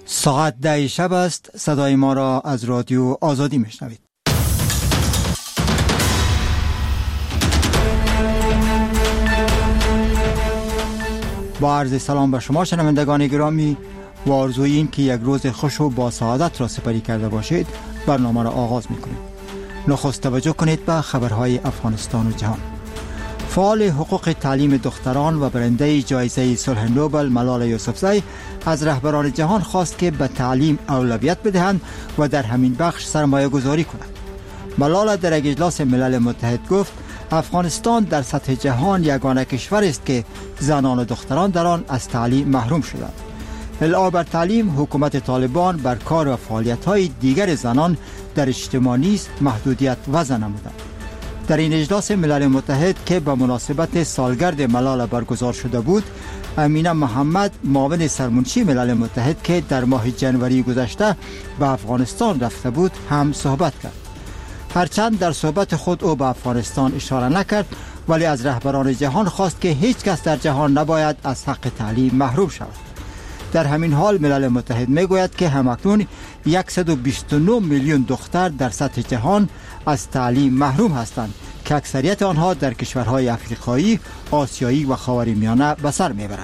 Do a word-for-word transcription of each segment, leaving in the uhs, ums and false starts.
ساعت ده شب است. صدای ما را از رادیو آزادی میشنوید. با عرض سلام به شما شنوندگان گرامی و آرزوی این که یک روز خوش و با سعادت را سپری کرده باشید، برنامه را آغاز میکنیم. نخست توجه کنید به خبرهای افغانستان و جهان. فعال حقوق تعلیم دختران و برنده جایزه صلح نوبل ملال یوسفزی از رهبران جهان خواست که به تعلیم اولویت بدهند و در همین بخش سرمایه گذاری کنند. ملال در اجلاس ملل متحد گفت افغانستان در سطح جهان یگانه کشور است که زنان و دختران در آن از تعلیم محروم شدند. علاوه بر تعلیم، حکومت طالبان بر کار و فعالیت‌های دیگر زنان در اجتماع نیز محدودیت وضع نمودند. در این اجلاس ملل متحد که به مناسبت سالگرد ملال برگزار شده بود، امینه محمد، معاون سرمنشی ملل متحد که در ماه جنوری گذشته به افغانستان رفته بود، هم صحبت کرد. هرچند در صحبت خود او به افغانستان اشاره نکرد، ولی از رهبران جهان خواست که هیچ کس در جهان نباید از حق تعلیم محروم شود. در همین حال ملل متحد میگوید که همکنون صد و بیست و نه میلیون دختر در سطح جهان از تعلیم محروم هستند که اکثریت آنها در کشورهای افریقایی، آسیایی و خاورمیانه به سر میبرند.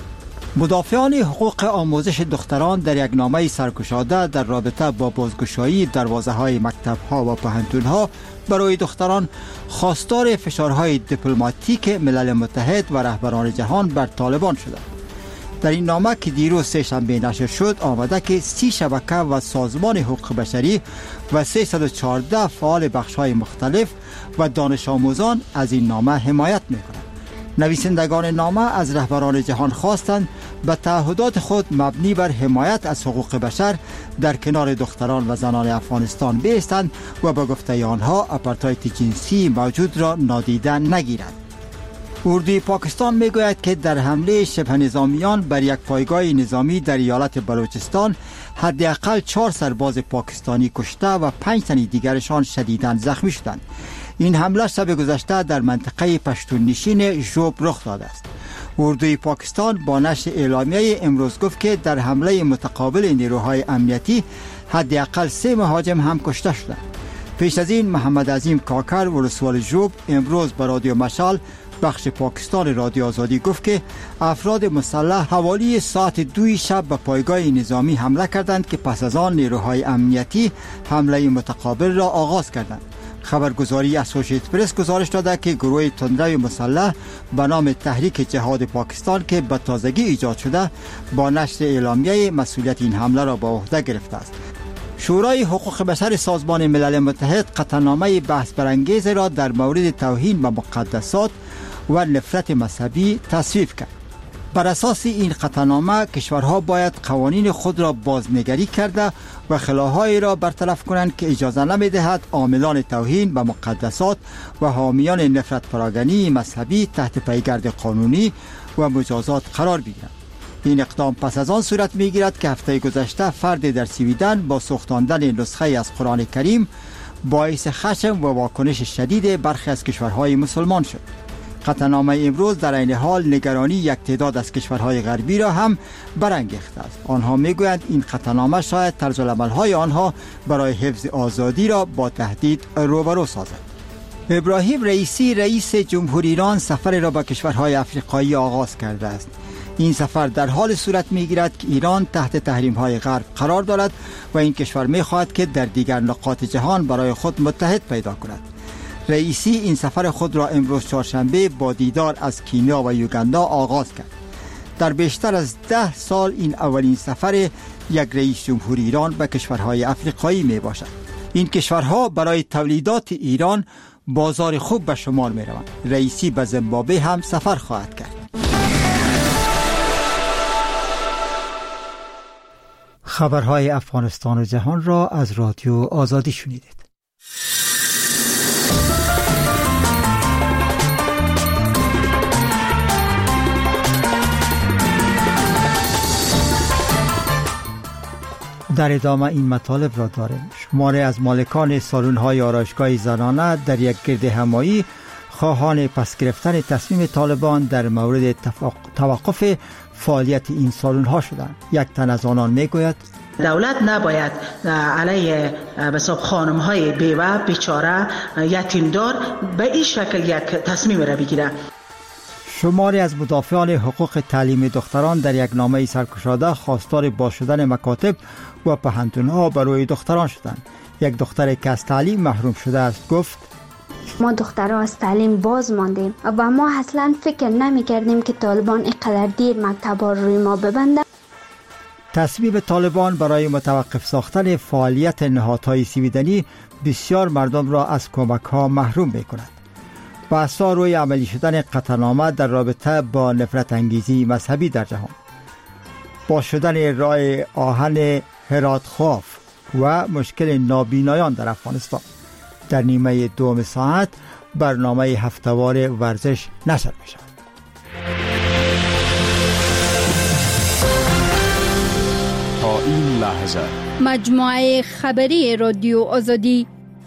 مدافعان حقوق آموزش دختران در یک نامه سرگشاده در رابطه با بازگشایی دروازه‌های مکتب‌ها و پوهنتون‌ها برای دختران خواستار فشارهای دیپلماتیک ملل متحد و رهبران جهان بر طالبان شدند. در این نامه که دیروز سه شنبه نشر شد آمده که سی شبکه و سازمان حقوق بشری و سیصد و چهارده فعال بخش‌های مختلف و دانش آموزان از این نامه حمایت می‌کنند. نویسندگان نامه از رهبران جهان خواستند به تعهدات خود مبنی بر حمایت از حقوق بشر در کنار دختران و زنان افغانستان بایستند و به گفته آنها آپارتاید جنسی موجود را نادیده نگیرند. اردوی پاکستان میگوید که در حمله شبه نظامیان بر یک پایگاه نظامی در ایالت بلوچستان حداقل چهار سرباز پاکستانی کشته و پنج تن دیگرشان شدیداً زخمی شدند. این حمله شب گذشته در منطقه پشتون نشین ژوب رخ داده است. اردوی پاکستان با نشر اعلامیه امروز گفت که در حمله متقابل نیروهای امنیتی حداقل سه مهاجم هم کشته شدند. پیش از این محمد عظیم کاکر ولسوال ژوب امروز به رادیو مشال بخش پاکستان رادیو آزادی گفت که افراد مسلح حوالی ساعت دوی شب به پایگاه نظامی حمله کردند که پس از آن نیروهای امنیتی حمله متقابل را آغاز کردند. خبرگزاری اسوسییتد پرس گزارش داده که گروه تندروی مسلح به نام تحریک جهاد پاکستان که به تازگی ایجاد شده با نشر اعلامیه مسئولیت این حمله را به عهده گرفته است. شورای حقوق بشر سازمان ملل متحد قطعنامه بحث برانگیز را در مورد توهین به مقدسات و نفرت مذهبی تصویب کرد. بر اساس این قطعنامه کشورها باید قوانین خود را بازنگری کرده و خلاهایی را برطرف کنند که اجازه نمی‌دهد عاملان توهین به مقدسات و حامیان نفرت پراگنی مذهبی تحت پیگرد قانونی و مجازات قرار بگیرند. این اقدام پس از آن صورت می‌گیرد که هفته گذشته فرد در سویدن با سوختاندن نسخه از قرآن کریم باعث خشم و واکنش شدید برخی از کشورهای مسلمان شد. قطعنامه امروز در این حال نگرانی یک تعداد از کشورهای غربی را هم برانگیخته است. آنها میگویند این قطعنامه شاید طرز العمل‌های آنها برای حفظ آزادی را با تهدید روبرو سازد. ابراهیم رئیسی رئیس جمهوری ایران سفر را به کشورهای افریقایی آغاز کرده است. این سفر در حال صورت میگیرد که ایران تحت تحریم‌های غرب قرار دارد و این کشور میخواهد که در دیگر نقاط جهان برای خود متحد پیدا کند. رئیسی این سفر خود را امروز چهارشنبه با دیدار از کینیا و یوگاندا آغاز کرد. در بیشتر از ده سال این اولین سفر یک رئیس جمهوری ایران به کشورهای افریقایی می باشد. این کشورها برای تولیدات ایران بازار خوب به شمار می روند. رئیسی به زیمبابوه هم سفر خواهد کرد. خبرهای افغانستان و جهان را از رادیو آزادی شنیدید. در ادامه این مطالب را داریم. شماری از مالکان سالن‌های آرایشگاه زنانه در یک گرد همایی خواهان پس گرفتن تصمیم طالبان در مورد توقف فعالیت این سالن‌ها شدند. یک تن از آنان میگوید دولت نباید علیه بساب خانم های بیوه، بیچاره، یتیمدار به این شکل یک تصمیم را بگیره. شماری از مدافعان حقوق تعلیم دختران در یک نامه سرگشاده خواستار باز شدن مکاتب و پوهنتون‌ها برای دختران شدند. یک دختر که از تعلیم محروم شده است گفت ما دخترها از تعلیم باز ماندیم و ما اصلا فکر نمی کردیم که طالبان اینقدر دیر مکتب‌ها روی ما ببنده. تصمیم طالبان برای متوقف ساختن فعالیت نهادهای سیبیدنی بسیار مردم را از کمک‌ها محروم می‌کند. بحث‌ها روی عملی شدن قطعنامه در رابطه با نفرت انگیزی مذهبی در جهان، باز شدن راه آهن هرات خوف و مشکل نابینایان در افغانستان. در نیمه دوم ساعت برنامه هفته‌وار ورزش نشر می‌شود. تا این لحظه مجموعه خبری رادیو آزادی.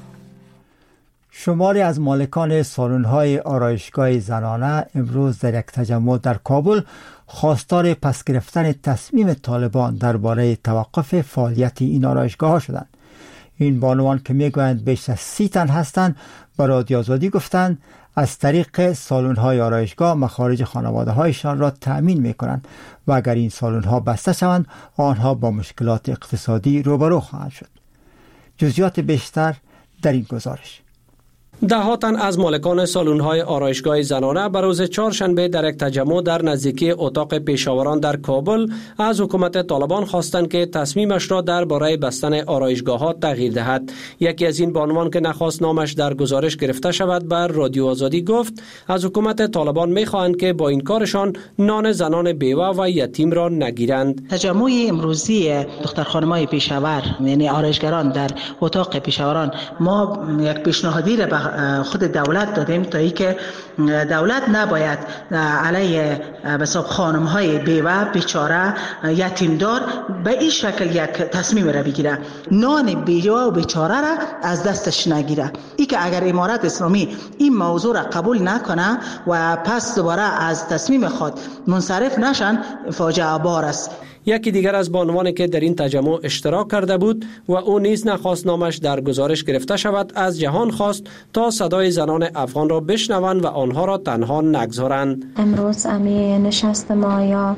شماری از مالکان سالن‌های آرایشگاه زنانه امروز در یک تجمع در کابل خواستار پس گرفتن تصمیم طالبان درباره توقف فعالیت این آرایشگاه‌ها شدند. این بانوان که میگویند بیش از سی تن هستند به رادیو آزادی گفتند از طریق سالن‌های آرایشگاه مخارج خانواده‌هایشان را تأمین می‌کنند و اگر این سالن‌ها بسته شوند آنها با مشکلات اقتصادی روبرو خواهند شد. جزئیات بیشتر در این گزارش. ده ها تن از مالکان سالن‌های آرایشگاه زنانه به روز چهارشنبه در یک تجمع در نزدیکی اتاق پیشاوران در کابل از حکومت طالبان خواستند که تصمیمش را درباره بستن آرایشگاه‌ها تغییر دهد. یکی از این بانوان که نخواست نامش در گزارش گرفته شود بر رادیو آزادی گفت از حکومت طالبان می‌خواهند که با این کارشان نان زنان بیوه و یتیم را نگیرند. تجمع امروزی دختر خانم‌های پیشاور یعنی آرایشگران در اتاق پیشاوران ما یک پیشنهادی را خود دولت دادیم تا ای که دولت نباید علیه بساب خانم های بیوه، بیچاره، یتیمدار به این شکل یک تصمیم را بگیره، نان بیوه و بیچاره را از دستش نگیره. ای که اگر امارت اسلامی این موضوع را قبول نکنه و پس دوباره از تصمیم خود منصرف نشن فاجعه بار است. یکی دیگر از بانوانی که در این تجمع اشتراک کرده بود و او نیز نخواست نامش در گزارش گرفته شود از جهان خواست تا صدای زنان افغان را بشنوند و آنها را تنها نگذارند. امروز امی نشست ما یا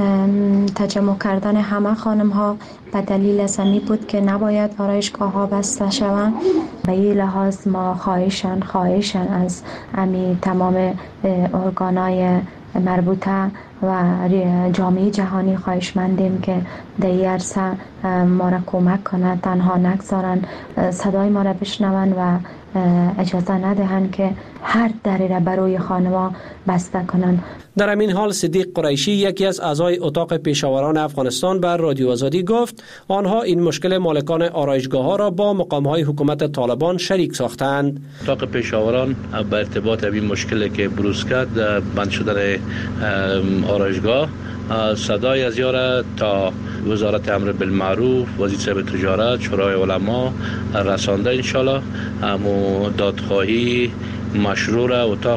تجمع کردن همه خانم ها به دلیل امی بود که نباید آرایشگاه ها بسته شوند. به این لحاظ ما خواهشن خواهشن از امی تمام ارگانای مربوطه و جامعه جهانی خواهشمندیم که در این عرصه ما را کمک کنند، تنها نگذارن، صدای ما را بشنون و اجازه ندهند که هر دری را برای خانما بسته کنند. در همین حال صدیق قریشی یکی از اعضای اتاق پیشاوران افغانستان بر رادیو آزادی گفت آنها این مشکل مالکان آرایشگاه ها را با مقام های حکومت طالبان شریک ساختند. اتاق پیشاوران به ارتباط این مشکلی که بروز کرد بند شدن آرایشگاه صدای از یاره تا وزارت امر بالمعروف، وزیر تجارت، شورای علما رسانده انشالله. همو دادخواهی مشروع اتاق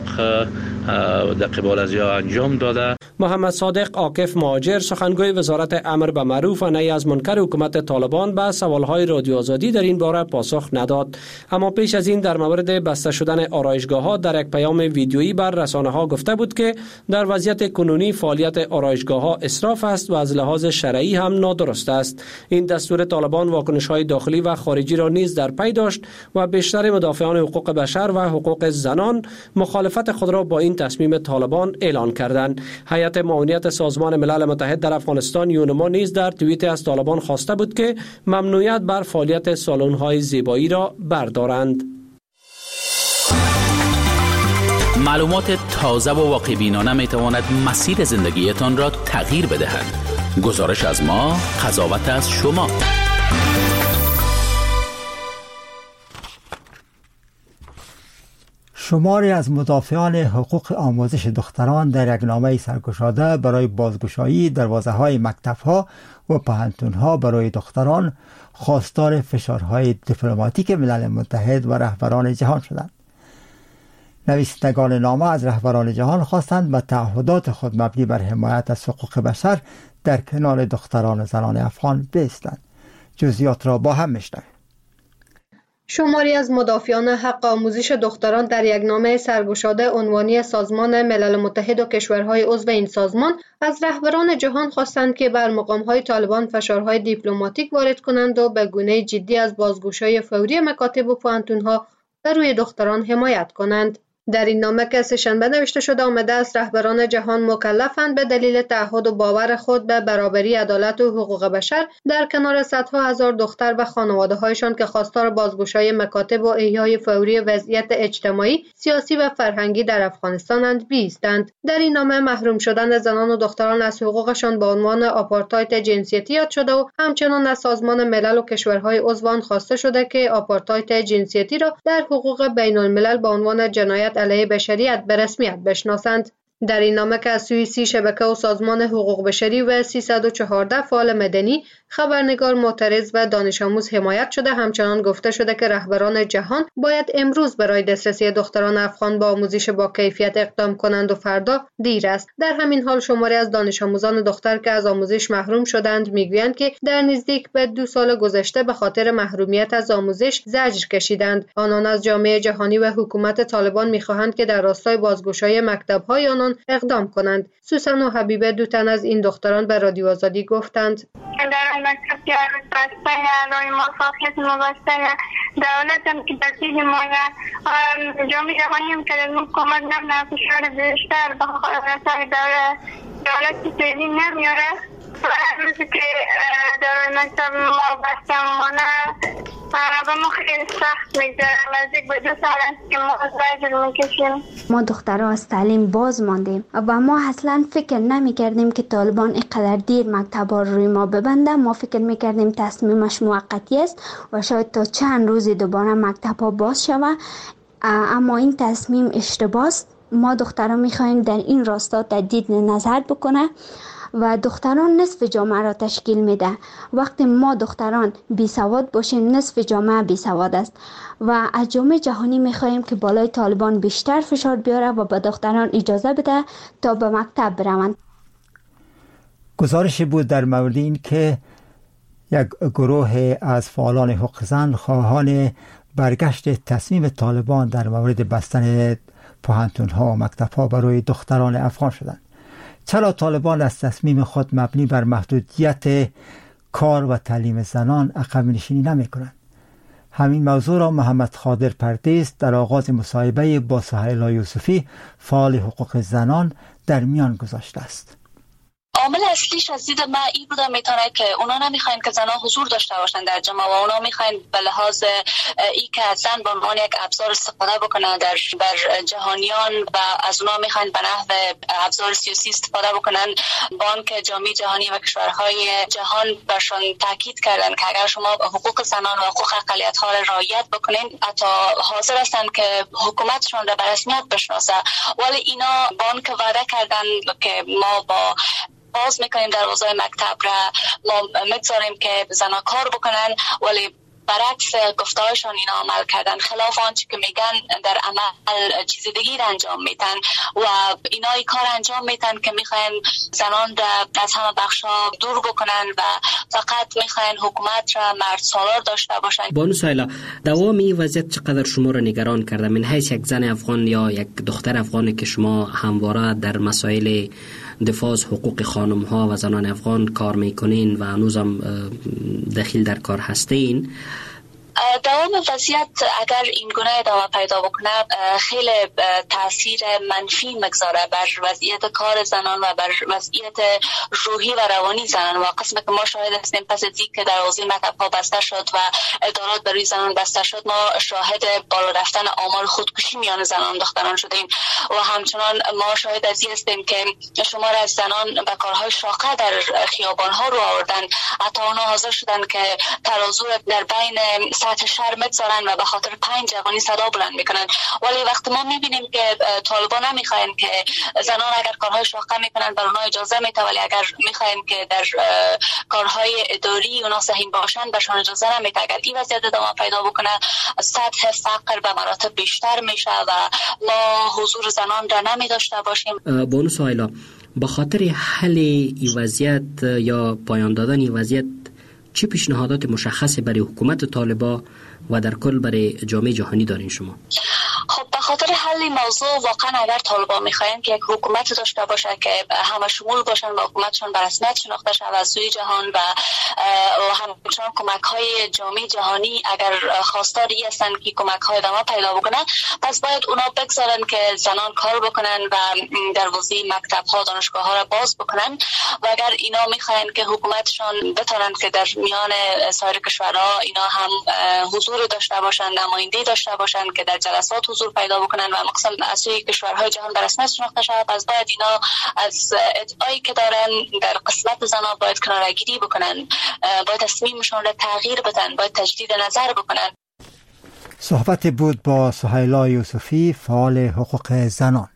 در قبال از یا انجام داده. محمد صادق عاکف مهاجر سخنگوی وزارت امر به معروف و نهی از منکر حکومت طالبان به سوالهای رادیو آزادی در این باره پاسخ نداد. اما پیش از این در مورد بسته شدن آرایشگاه‌ها در یک پیام ویدیویی بر رسانه‌ها گفته بود که در وضعیت کنونی فعالیت آرایشگاه‌ها اسراف است و از لحاظ شرعی هم نادرست است. این دستور طالبان واکنش‌های داخلی و خارجی را نیز در پی داشت و بیشتر مدافعان حقوق بشر و حقوق زنان مخالفت خود را با این تصمیم طالبان اعلان کردند. هیئت معاونیت سازمان ملل متحد در افغانستان یونما نیز در توییت از طالبان خواسته بود که ممنوعیت بر فعالیت سالن‌های زیبایی را بردارند. معلومات تازه و واقع‌بینانه می‌تواند مسیر زندگیتان را تغییر بدهد. گزارش از ما، قضاوت از شما. شماری از مدافعان حقوق آموزش دختران در یک نامه سرگشاده برای بازگشایی دروازه‌های مکتب‌ها و پوهنتون‌ها برای دختران خواستار فشارهای دیپلماتیک ملل متحد و رهبران جهان شدند. نویسندگان نامه از رهبران جهان خواستند به تعهدات خود مبنی بر حمایت از حقوق بشر در کنار دختران و زنان افغان بایستند. جزئیات را با هم میشنویم. شماری از مدافعان حق آموزش دختران در یک نامه سرگشاده عنوانی سازمان ملل متحد و کشورهای عضو این سازمان از رهبران جهان خواستند که بر مقام‌های طالبان فشارهای دیپلماتیک وارد کنند و به گونه جدی از بازگشایی فوری مکاتب و پوهنتون‌ها بر روی دختران حمایت کنند. در این نامه که سه‌شنبه نوشته شده آمده است رهبران جهان مکلفند به دلیل تعهد و باور خود به برابری، عدالت و حقوق بشر در کنار صدها هزار دختر و خانواده‌هایشان که خواستار بازگشایی مکاتب و احیای فوری وضعیت اجتماعی، سیاسی و فرهنگی در افغانستانند بایستند. در این نامه محروم شدن زنان و دختران از حقوقشان به عنوان آپارتاید جنسیتی یاد شده و همچنان از سازمان ملل و کشورهای عضو آن خواسته شده که آپارتاید جنسیتی را در حقوق بین الملل به عنوان جنایت علیه بشریت به رسمیت بشناسند. در این نامه که از سوی سی شبکه و سازمان حقوق بشری و سیصد و چهارده فعال مدنی، خبرنگار، معترض و دانش آموز حمایت شده، همچنان گفته شده که رهبران جهان باید امروز برای دسترسی دختران افغان با آموزش با کیفیت اقدام کنند و فردا دیر است. در همین حال شماری از دانش آموزان دختر که از آموزش محروم شدند میگویند که در نزدیک به دو سال گذشته به خاطر محرومیت از آموزش زجر کشیدند. آنان از جامعه جهانی و حکومت طالبان میخواهند که در راستای بازگشایی مکتب‌های آنان اقدام کنند. سوسن و حبیبه، دو تن از این دختران به رادیو آزادی گفتند: در مکتب که عروض بسته روی ما فاقیت ما بسته دولت هم که دستیج مایه جامعه جهانی هم که در حکومت نم فشار بیشتر به رسای دولت که تیزی نمیاره و عروض که در مکتب ما بسته مانه و ما خیلی سخت میگذاره. نزدیک به دو سال است که ما زجر میکشیم. ما دخترها از تعلیم باز ماندیم و ما اصلا فکر نمی کردیم که طالبان اینقدر دیر مکتب‌ها روی ما ببنده. ما فکر می کردیم تصمیمش موقتی است و شاید تا چند روزی دوباره مکتب‌ها باز شود، اما این تصمیم اشتباه است. ما دخترها می خواهیم در این راستا تجدید نظر بکنه و دختران نصف جامعه را تشکیل میده. وقتی ما دختران بی سواد باشیم نصف جامعه بی سواد است و از جامعه جهانی میخواهیم که بالای طالبان بیشتر فشار بیاره و به دختران اجازه بده تا به مکتب بروند. گزارشی بود در مورد این که یک گروه از فعالان حقوق زن خواهان برگشت تصمیم طالبان در مورد بستن پوهنتون‌ها و مکتب‌ها برای دختران افغان شدند. چرا طالبان از تصمیم خود مبنی بر محدودیت کار و تعلیم زنان عقب نشینی نمی کنند؟ همین موضوع را محمد خادر پردیس در آغاز مصاحبه با سهیلا یوسفی فعال حقوق زنان در میان گذاشته است. عامل اصلیش از دید من این بوده میتونه که اونا نمیخواین که زنها حضور داشته باشن در جامعه و اونا میخواین به لحاظ ای که زن به عنوان یک ابزار استفاده بکنن در بر جهانیان و از اونا میخواین به نحو ابزار سیاسی استفاده بکنن. بانک جامعه جهانی و کشورهای جهان برشان تاکید کردن که اگر شما حقوق زنان و حقوق اقلیت ها را رعایت بکنین حتی حاضر هستن که حکومتشون را به رسمیت بشناسه، ولی اینا بانک وعده کردن که ما با باز میکنیم دروازه مکتب را، ما میگذاریم که زنها کار بکنن، ولی برعکس گفتهایشان اینا عمل کردن، خلاف آنچه که میگن در عمل چیز دیگه انجام میتن و اینا ای کار انجام میتن که میخواین زنان را از همه بخشا دور بکنن و فقط میخواین حکومت را مرد سالار داشته باشن. بانو سهیلا، دوام این وضعیت چقدر شما را نگران کرده من حیث یک زن افغان یا یک دختر افغانی که شما همواره در مسائل دفاع از حقوق خانم ها و زنان افغان کار میکنین و هنوزم دخیل در کار هستین؟ دوام وضعیت اگر این گونه ادامه پیدا بکنه خیلی تاثیر منفی میگذاره بر وضعیت کار زنان و بر وضعیت روحی و روانی زنان. و قسمی که ما شاهد هستیم پس از اینکه دروازه مکتب‌ها بسته شد و ادارات برای زنان بسته شد، ما شاهد بالا رفتن آمار خودکشی میان زنان و دختران شدیم و همچنان ما شاهد از این هستیم که شمار از زنان به کارهای شاقه در خیابان‌ها رو آوردن. حتی اونا حاضر شدن که ترازو در بین سطح شهر میگذارن و به خاطر پنج جوانی صدا بلند میکنن. ولی وقتی ما میبینیم که طالبان نمیخواین که زنان اگر کارهای شاقه میکنن بر اونها اجازه میده، ولی اگر میخواین که در کارهای اداری اونا سهیم باشن برشان اجازه نمیده. اگر این وضعیت ادامه پیدا بکنه سطح فقر به مراتب بیشتر میشه و ما حضور زنان را نمی داشته باشیم. بانو سهیلا، به خاطر حل این وضعیت یا پایان دادن این وضعیت چه پیشنهادات مشخصی برای حکومت طالبان و در کل برای جامعه جهانی دارین شما؟ خب به خاطر حل موضوع واقعا اگر طالبان میخواین که یک حکومت داشته باشه که همه شمول باشن و حکومتشون به رسمیت شناخته شود از سوی جهان و همچنان کمک های جامعه جهانی اگر خواستاری هستن که کمک های ادامه پیدا بکنن، پس باید اونا بگذارن که زنان کار بکنن و در وضعی مکتب ها دانشگاه ها را باز بکنن. و اگر اینا میخواین که حکومتشون بتونن که در میان سایر کشورها اینا هم حضور داشته باشن، نماینده داشته باشن که در جلسات حضور پیدا بکنن و مقصد از سوی کشورهای جهان به رسمیت شناخته شود، پس باید اینا از ادعایی که دارن در قسمت زنان باید کناره‌گیری بکنن، باید تصمیمشون را تغییر بدن، باید تجدید نظر بکنن. صحبت بود با سهیلا یوسفی، فعال حقوق زنان.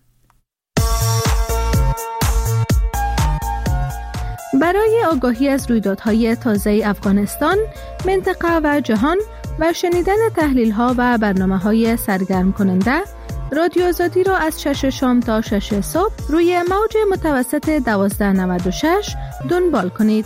برای آگاهی از رویدادهای تازه افغانستان، منطقه و جهان و شنیدن تحلیل‌ها و برنامه‌های سرگرم کننده، رادیو آزادی را از شش شام تا شش صبح روی موج متوسط دوازده نود و شش دنبال کنید.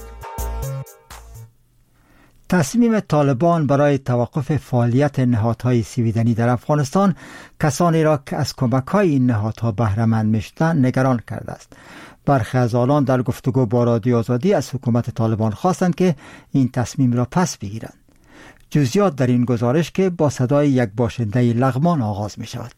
تصمیم طالبان برای توقف فعالیت نهادهای سویدنی در افغانستان کسانی را که از کمک‌های این نهادها بهره مند می‌شدند نگران کرده است. برخی از آنان در گفتگو با رادیو آزادی از حکومت طالبان خواستند که این تصمیم را پس بگیرند. جزئیات در این گزارش که با صدای یک باشنده لغمان آغاز می شود.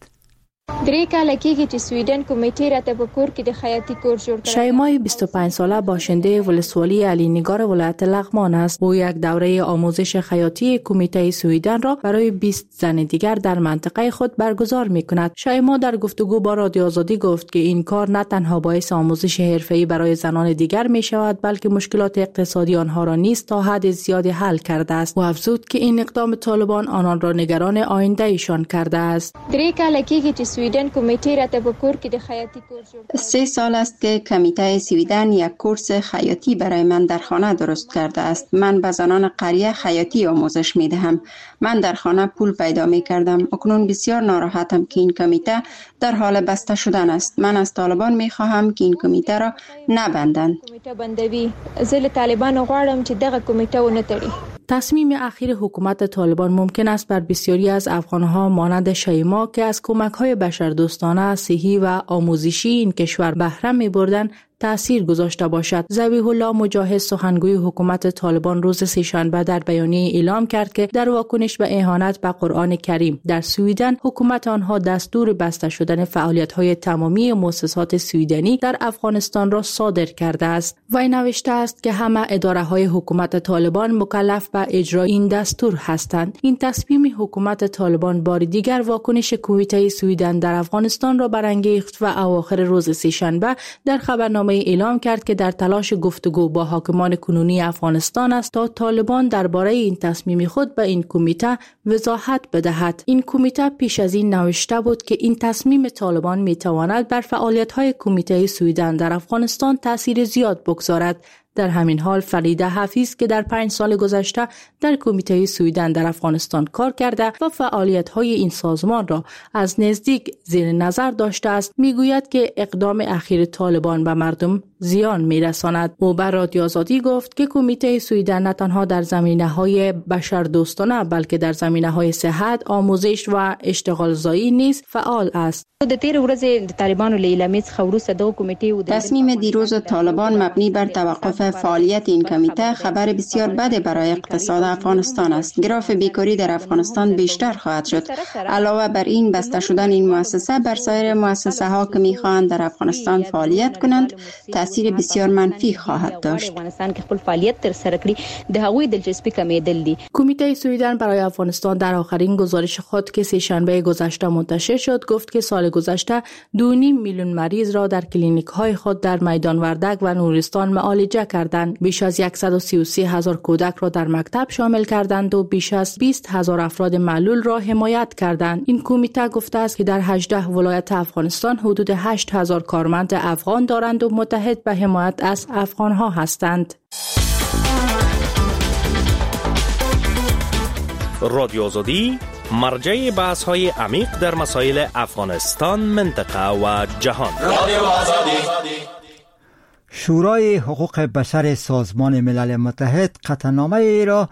درې کاله کېږي چې سویډن کمیټې راته په کور کې د خیاطی کور جوړ کړ. شایمای بیست و پنج ساله باشنده ولسوالی علی نگار ولایت لغمان است. او یک دوره آموزش خیاطی کمیته سویدن را برای بیست زن دیگر در منطقه خود برگزار می‌کند. شایما در گفتگو با رادیو آزادی گفت که این کار نه تنها باعث آموزش حرفه‌ای برای زنان دیگر می‌شود، بلکه مشکلات اقتصادی آنها را نیز تا حد زیادی حل کرده است. و افزود که این اقدام طالبان آنان را نگران آینده ایشان کرده است. درې کاله کېږي چې سویډن کمیټې راته په کور کې د خیاطی کور جوړ کړ. سه سال است که کمیته سویدن یک کورس خیاطی برای من در خانه درست کرده است. من به زنان قریه خیاطی آموزش می‌دهم. من در خانه پول پیدا می‌کردم. اکنون بسیار ناراحتم که این کمیته در حال بسته شدن است. من از طالبان می‌خواهم که این کمیته را نبندند. کمیته بندوي. زه له طالبانو غواړم چې دغه کمیته ونه تړي. تصمیم اخیر حکومت طالبان ممکن است بر بسیاری از افغانها مانند شایما که از کمک‌های بشردوستانه، صحی و آموزشی این کشور بهره می‌بردند تأثیر گذاشته باشد. ذبیح الله مجاهد سخنگوی حکومت طالبان روز سه‌شنبه در بیانیه اعلام کرد که در واکنش به اهانت به قرآن کریم در سویدن حکومت آنها دستور بسته شدن فعالیت‌های تمامی مؤسسات سویدنی در افغانستان را صادر کرده است. وی نوشته است که همه اداره‌های حکومت طالبان مکلف به اجرای این دستور هستند. این تصمیم حکومت طالبان بار دیگر واکنش کمیته سویدن در افغانستان را برانگیخت و اواخر روز سه‌شنبه در خبرنامه اعلام کرد که در تلاش گفتگو با حاکمان کنونی افغانستان است تا طالبان درباره این تصمیم خود به این کمیته وضاحت بدهد. این کمیته پیش از این نوشته بود که این تصمیم طالبان میتواند بر فعالیت‌های کمیته سویدن در افغانستان تأثیر زیاد بگذارد. در همین حال فریده حفیظ که در پنج سال گذشته در کمیته سویدن در افغانستان کار کرده و فعالیت‌های این سازمان را از نزدیک زیر نظر داشته است، میگوید که اقدام اخیر طالبان به مردم زیان میرساند. او بر رادیو آزادی گفت که کمیته سویدن نه تنها در زمینه‌های بشردوستانه بلکه در زمینه‌های صحت، آموزش و اشتغال زایی نیز فعال است. تصمیم دیروز طالبان مبنی بر توقف فعالیت این کمیته خبر بسیار بد برای اقتصاد افغانستان است. گراف بیکاری در افغانستان بیشتر خواهد شد. علاوه بر این بسته شدن این مؤسسه بر سایر مؤسسه ها که می‌خواهند در افغانستان فعالیت کنند تاثیر بسیار منفی خواهد داشت. کمیته سویدن برای افغانستان در آخرین گزارش خود که سه‌شنبه گذشته منتشر شد گفت که سال گذشته دو و نیم میلیون مریض را در کلینیک های خود در میدان وردک و نورستان معالجه کردند. بیش از صد و سی و سه هزار کودک را در مکتب شامل کردند و بیش از بیست هزار افراد معلول را حمایت کردند. این کمیته گفته است که در هجده ولایت افغانستان حدود هشت هزار کارمند افغان دارند و متحد به حمایت از افغان ها هستند. رادیو آزادی مرجع بحث های عمیق در مسائل افغانستان، منطقه و جهان. رادیو آزادی. شورای حقوق بشر سازمان ملل متحد قطعنامه ای را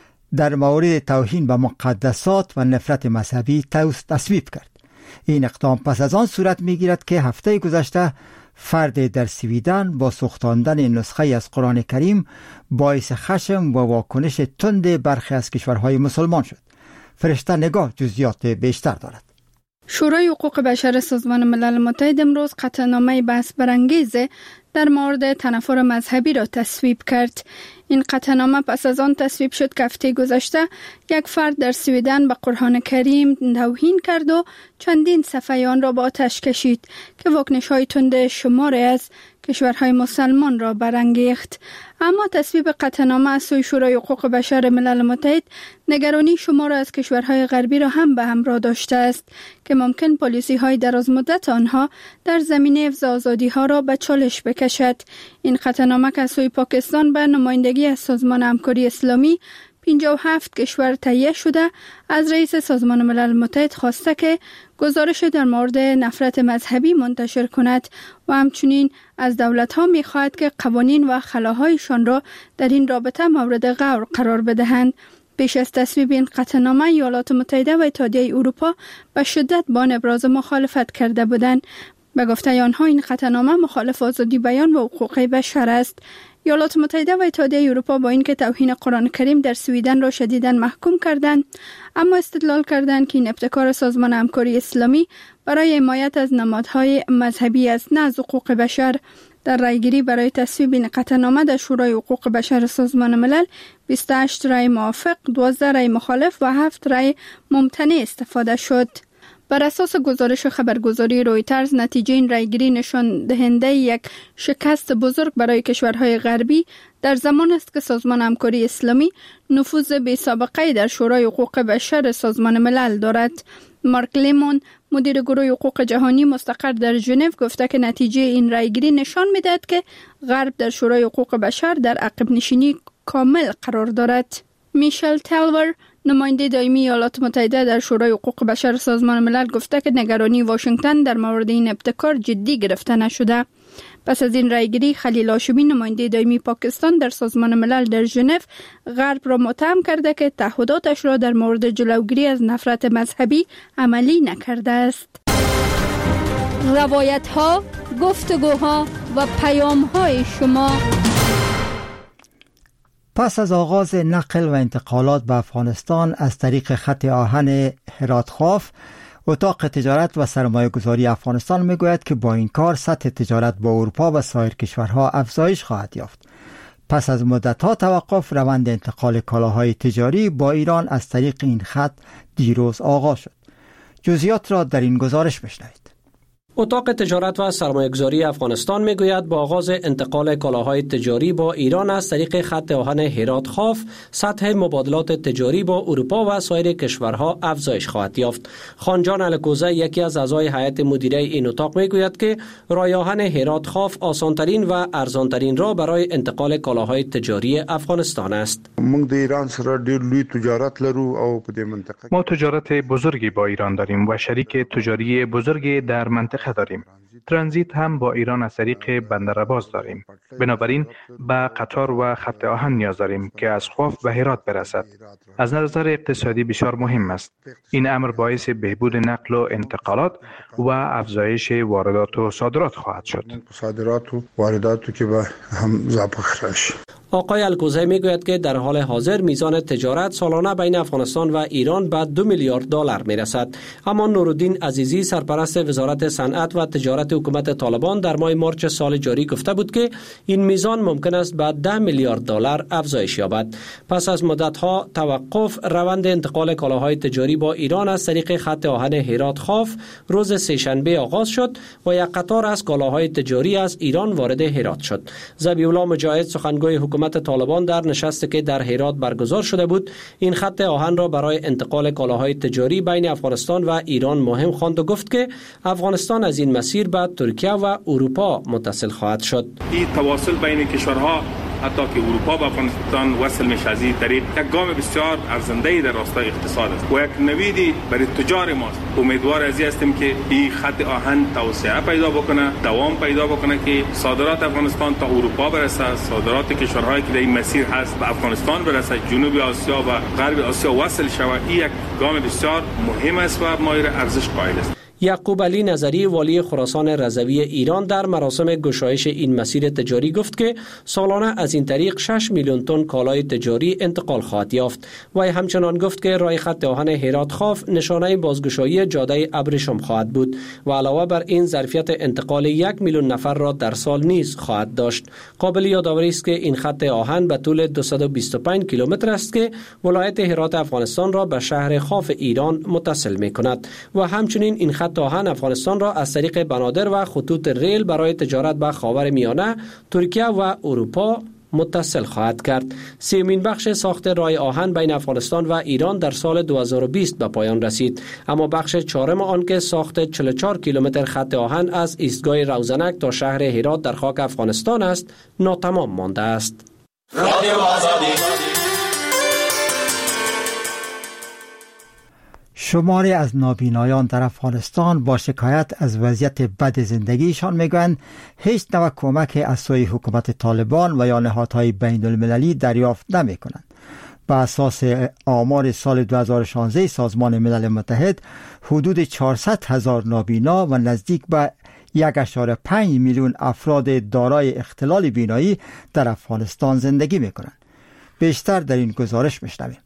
در مورد توهین به مقدسات و نفرت مذهبی تصویب کرد. این اقدام پس از آن صورت می‌گیرد که هفته گذشته فرد در سویدن با سوختاندن نسخه از قرآن کریم باعث خشم و واکنش تند برخی از کشورهای مسلمان شد. فرشته نگاه جزئیات بیشتر دارد. شورای حقوق بشر سازمان ملل متحد امروز قطعنامه بحث برانگیز در مورد تنفر مذهبی را تصویب کرد. این قطعنامه پس از آن تصویب شد که هفته گذشته یک فرد در سویدن به قرآن کریم توهین کرد و چندین صفحه آن را با آتش کشید که واکنش‌های تند شماری از کشورهای مسلمان را برانگیخت. اما تصویب قطعنامه از سوی شورای حقوق بشر ملل متحد نگرانی شمار از کشورهای غربی را هم به همراه داشته است که ممکن پالیسی‌های دراز مدت آنها در زمینه حفظ آزادی‌ها را به چالش بکشد. این قطعنامه که از سوی پاکستان به نمایندگی از سازمان همکاری اسلامی پنجاه و هفت کشور تهیه شده از رئیس سازمان ملل متحد خواسته که گزارش در مورد نفرت مذهبی منتشر کند و همچنین از دولت‌ها می‌خواهد که قوانین و خلاهایشان را در این رابطه مورد غور قرار بدهند. پیش از تصویب این قطعنامه ایالات متحده و اتحادیه اروپا به شدت با آن ابراز مخالفت کرده بودند. به گفته آنها این قطعنامه مخالف آزادی بیان و حقوق بشر است. ایالات متحده و اتحادیه اروپا با اینکه توهین قرآن کریم در سویدن را شدیداً محکوم کردند، اما استدلال کردند که این ابتکار سازمان همکاری اسلامی برای حمایت از نمادهای مذهبی است نه از حقوق بشر. در رایگیری برای تصویب این قطعنامه در شورای حقوق بشر سازمان ملل بیست و هشت رای موافق، دوازده رای مخالف و هفت رای ممتنع استفاده شد. بر اساس گزارش خبرگزاری رویترز نتیجه این رایگیری نشان دهنده یک شکست بزرگ برای کشورهای غربی در زمان است که سازمان همکاری اسلامی نفوذ بی سابقه در شورای حقوق بشر سازمان ملل دارد. مارک لیمون مدیر گروه حقوق جهانی مستقر در ژنو گفته که نتیجه این رایگیری نشان می‌دهد که غرب در شورای حقوق بشر در عقب نشینی کامل قرار دارد. میشل تلور نماینده دائمی ایالات متحده در شورای حقوق بشر سازمان ملل گفته که نگرانی واشنگتن در مورد این ابتکار جدی گرفته نشده. پس از این رایگیری خلیل هاشمی نماینده دائمی پاکستان در سازمان ملل در ژنو غرب را متهم کرده که تعهداتش را در مورد جلوگیری از نفرت مذهبی عملی نکرده است. روایت ها، گفتگوها و پیام های شما. پس از آغاز نقل و انتقالات به افغانستان از طریق خط آهن هرات خواف، اتاق تجارت و سرمایه گذاری افغانستان میگوید که با این کار سطح تجارت با اروپا و سایر کشورها افزایش خواهد یافت. پس از مدت‌ها توقف، روند انتقال کالاهای تجاری با ایران از طریق این خط دیروز آغاز شد. جزئیات را در این گزارش بشنوید. اتاق تجارت و سرمایه‌گذاری افغانستان میگوید با آغاز انتقال کالاهای تجاری با ایران از طریق خط آهن هرات خواف، سطح مبادلات تجاری با اروپا و سایر کشورها افزایش خواهد یافت. خانجان الکوزه یکی از اعضای هیئت مدیره این اتاق میگوید که راه آهن هرات خواف آسانترین و ارزانترین راه برای انتقال کالاهای تجاری افغانستان است. موږ د ایران سره ډېر لوی تجارت لرو او په دې منطقه ما تجارت بزرگی با ایران داریم و شریک تجاری بزرگی در منطقه داریم. ترانزیت هم با ایران از طریق بندر عباس داریم. بنابراین به قطار و خط آهن نیاز داریم که از خواف به هرات برسد. از نظر اقتصادی بسیار مهم است. این امر باعث بهبود نقل و انتقالات و افزایش واردات و صادرات خواهد شد. صادرات و واردات که به هم اضافه شد. آقای الکوزی میگوید که در حال حاضر میزان تجارت سالانه بین افغانستان و ایران به دو میلیارد دلار میرسد. اما نورالدین عزیزی سرپرست وزارت صنعت و تجارت هیئت حکومت طالبان در ماه مارچ سال جاری گفته بود که این میزان ممکن است به ده میلیارد دلار افزایش یابد. پس از مدت‌ها توقف، روند انتقال کالاهای تجاری با ایران از طریق خط آهن هرات خاف روز سه‌شنبه آغاز شد و یک قطار از کالاهای تجاری از ایران وارد هرات شد. ذبیح الله مجاهد، سخنگوی حکومت طالبان، در نشستی که در هرات برگزار شده بود این خط آهن را برای انتقال کالاهای تجاری بین افغانستان و ایران مهم خواند و گفت که افغانستان از این مسیر به ترکیه و اروپا متصل خواهد شد. این تواصل بین کشورها حتی که اروپا با افغانستان وصل میشه از این طریق یک گام بسیار ارزنده در راستای اقتصاد است و یک نویدی برای تجار ماست. امیدوار از این هستیم که این خط آهن توسعه پیدا بکنه، دوام پیدا بکنه که صادرات افغانستان تا اروپا برسه، صادرات کشورهایی که در این مسیر هست به افغانستان برسه، جنوب آسیا و غرب آسیا وصل شود. این یک گام بسیار مهم است و مایه ارزش قائل است. یعقوب علی نظری، والی خراسان رضوی ایران، در مراسم گشایش این مسیر تجاری گفت که سالانه از این طریق شش میلیون تن کالای تجاری انتقال خواهد یافت و همچنان گفت که راه خط آهن هرات خاف نشانه بازگشایی جاده ابریشم خواهد بود و علاوه بر این ظرفیت انتقال یک میلیون نفر را در سال نیز خواهد داشت. قابل یادآوری است که این خط آهن به طول دویست و بیست و پنج کیلومتر است که ولایت هرات افغانستان را به شهر خاف ایران متصل می کند و همچنین این خط آهن افغانستان را از طریق بنادر و خطوط ریل برای تجارت به خاورمیانه، ترکیه و اروپا متصل خواهد کرد. سیمین بخش ساخت راه آهن بین افغانستان و ایران در سال دو هزار و بیست به پایان رسید، اما بخش چهارم آن که ساخت چهل و چهار کیلومتر خط آهن از ایستگاه روزنک تا شهر هرات در خاک افغانستان است ناتمام مانده است. رادیو آزادی. شماری از نابینایان در افغانستان با شکایت از وضعیت بد زندگیشان میگویند هیچ نوع کمک از سوی حکومت طالبان و یا نهادهای بین المللی دریافت نمی کنند. بر اساس آمار سال دو هزار و شانزده سازمان ملل متحد حدود چهارصد هزار نابینا و نزدیک به یک ممیز پنج میلیون افراد دارای اختلال بینایی در افغانستان زندگی می کنند. بیشتر در این گزارش میشنویم.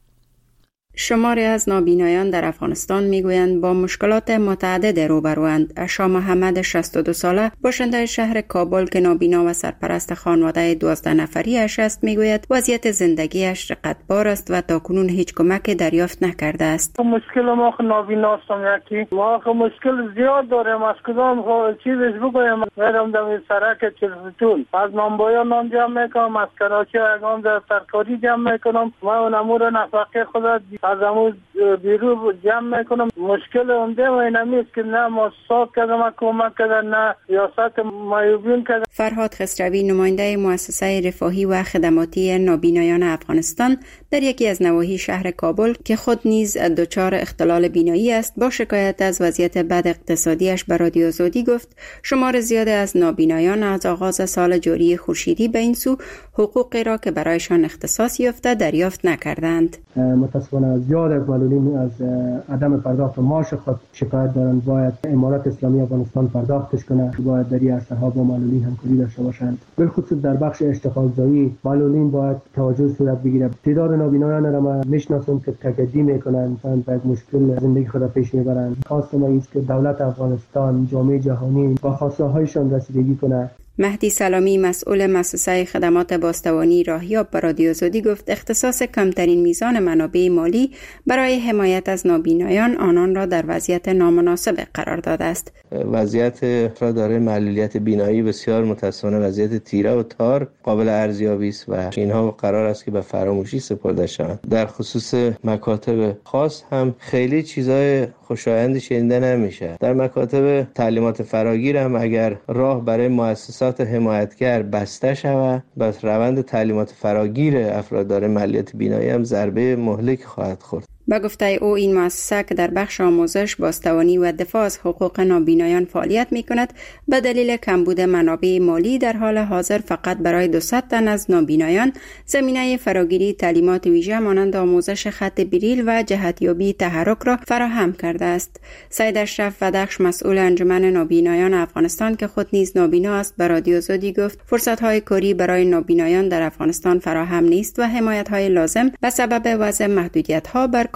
شماری از نابینایان در افغانستان میگویند با مشکلات متعدد روبروند. عشا محمد شصت و دو ساله باشنده شهر کابل که نابینا و سرپرست خانواده دوازده نفری اش است میگوید وضعیت زندگیش رقتبار است و تاکنون هیچ کمک دریافت نکرده است. مشکل ما خو نابینا هستم یکی ما خو مشکل زیاد داریم. از کدام خو چیزش بگویم میرم در سرک چلفتون از نامبایا نام جمع میکنم، از کراچی اگام در ترکاری جمع میکنم، ما اون امور نفقه خدا از امو بیرو جمع میکنم. مشکل اونده و اینمی است که نه مؤسسات کردم کمک کردن نه ریاست معیوبین کردن. فرهاد خسروی نماینده مؤسسه رفاهی و خدماتی نابینایان افغانستان در یکی از نواحی شهر کابل که خود نیز دچار اختلال بینایی است با شکایت از وضعیت بد اقتصادیش به رادیو آزادی گفت شمار زیادی از نابینایان از آغاز سال جاری خورشیدی به این سو حقوقی را که برایشان اختصاص یافته دریافت نکردند. متاسفانه زیاد از معلولین از عدم پرداخت معاش خود شکایت دارند. باید امارات اسلامی افغانستان پرداختش کنه، باید در این عرصه‌ها با معلولین همکاری داشته باشند. بالخصوص در بخش اشتغالزایی معلولین باید توجه صورت بگیره. تعداد نابینایان را ما میشناسم که تکدی میکنند و یک مشکل زندگی خود پیش میبرند. خواست ما است که دولت افغانستان، جامعه جهانی با خواسته هایشان رسیدگی کنه. مهدی سلامی مسئول مؤسسه خدمات بازتوانی راهیاب به رادیو آزادی گفت اختصاص کمترین میزان منابع مالی برای حمایت از نابینایان آنان را در وضعیت نامناسب قرار داده است. وضعیت افراد دارای معلولیت بینایی بسیار متأسفانه وضعیت تیره و تار قابل ارزیابی است و اینها قرار است که به فراموشی سپرده شوند. در خصوص مکاتب خاص هم خیلی چیزای خوشایندی شنیده نمیشه. در مکاتب تعلیمات فراگیر هم اگر راه برای مؤسسات حمایتگر بسته شود، بس روند تعلیمات فراگیر افراد دارای معلولیت بینایی هم ضربه مهلک خواهد خورد. با گفته او این مؤسسه که در بخش آموزش، بازتوانی و دفاع از حقوق نابینایان فعالیت می کند به دلیل کمبود منابع مالی در حال حاضر فقط برای دویست تن از نابینایان زمینه فراگیری تعلیمات ویژه مانند آموزش خط بریل و جهتیابی تحرک را فراهم کرده است. سید اشرف ودخش مسئول انجمن نابینایان افغانستان که خود نیز نابینا است به رادیو آزادی گفت فرصت‌های کاری برای نابینایان در افغانستان فراهم نیست و حمایت‌های لازم به سبب وضع محدودیت‌ها بر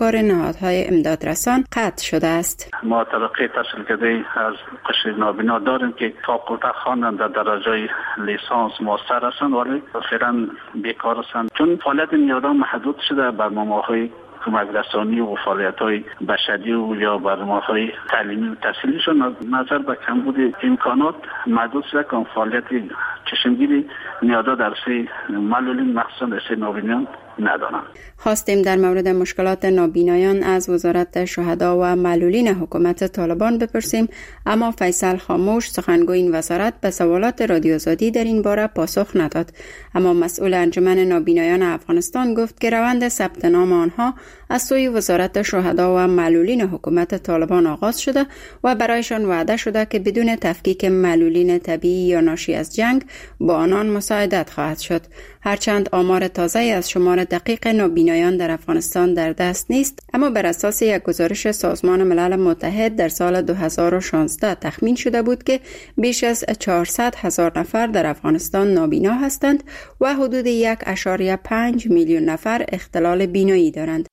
کار نهادهای امدادرسان قطع شده است. ما طبقه تحصیل کرده از قشر نابینا داریم که فاکولته خواندن در درجه لیسانس ماستر هستند ولی فعلا بیکار هستند چون فعالیت این یادان محدود شده. برنامه‌های کمک رسانی و فعالیت‌های بشری و یا برنامه‌های تعلیمی و تحصیلیشون نظر به کمبود امکانات محدود شده که فعالیت چشمگیری نیادا در سه معلولین مخصوصا در سه نابینایان ندارند. خواستیم در مورد مشکلات نابینایان از وزارت شهدا و معلولین حکومت طالبان بپرسیم، اما فیصل خاموش سخنگوی این وزارت به سوالات رادیو آزادی در این باره پاسخ نداد. اما مسئول انجمن نابینایان افغانستان گفت که روند ثبت نام آنها از سوی وزارت شهدا و معلولین حکومت طالبان آغاز شده و برایشان وعده شده که بدون تفکیک معلولین طبیعی یا ناشی از جنگ با آنان مساعدت خواهد شد. هرچند آمار تازه از شمار دقیق نابینایان در افغانستان در دست نیست، اما بر اساس یک گزارش سازمان ملل متحد در سال دو هزار و شانزده تخمین شده بود که بیش از چهارصد هزار نفر در افغانستان نابینا هستند و حدود یک اشاریه پنج میلیون نفر اختلال بینایی دارند.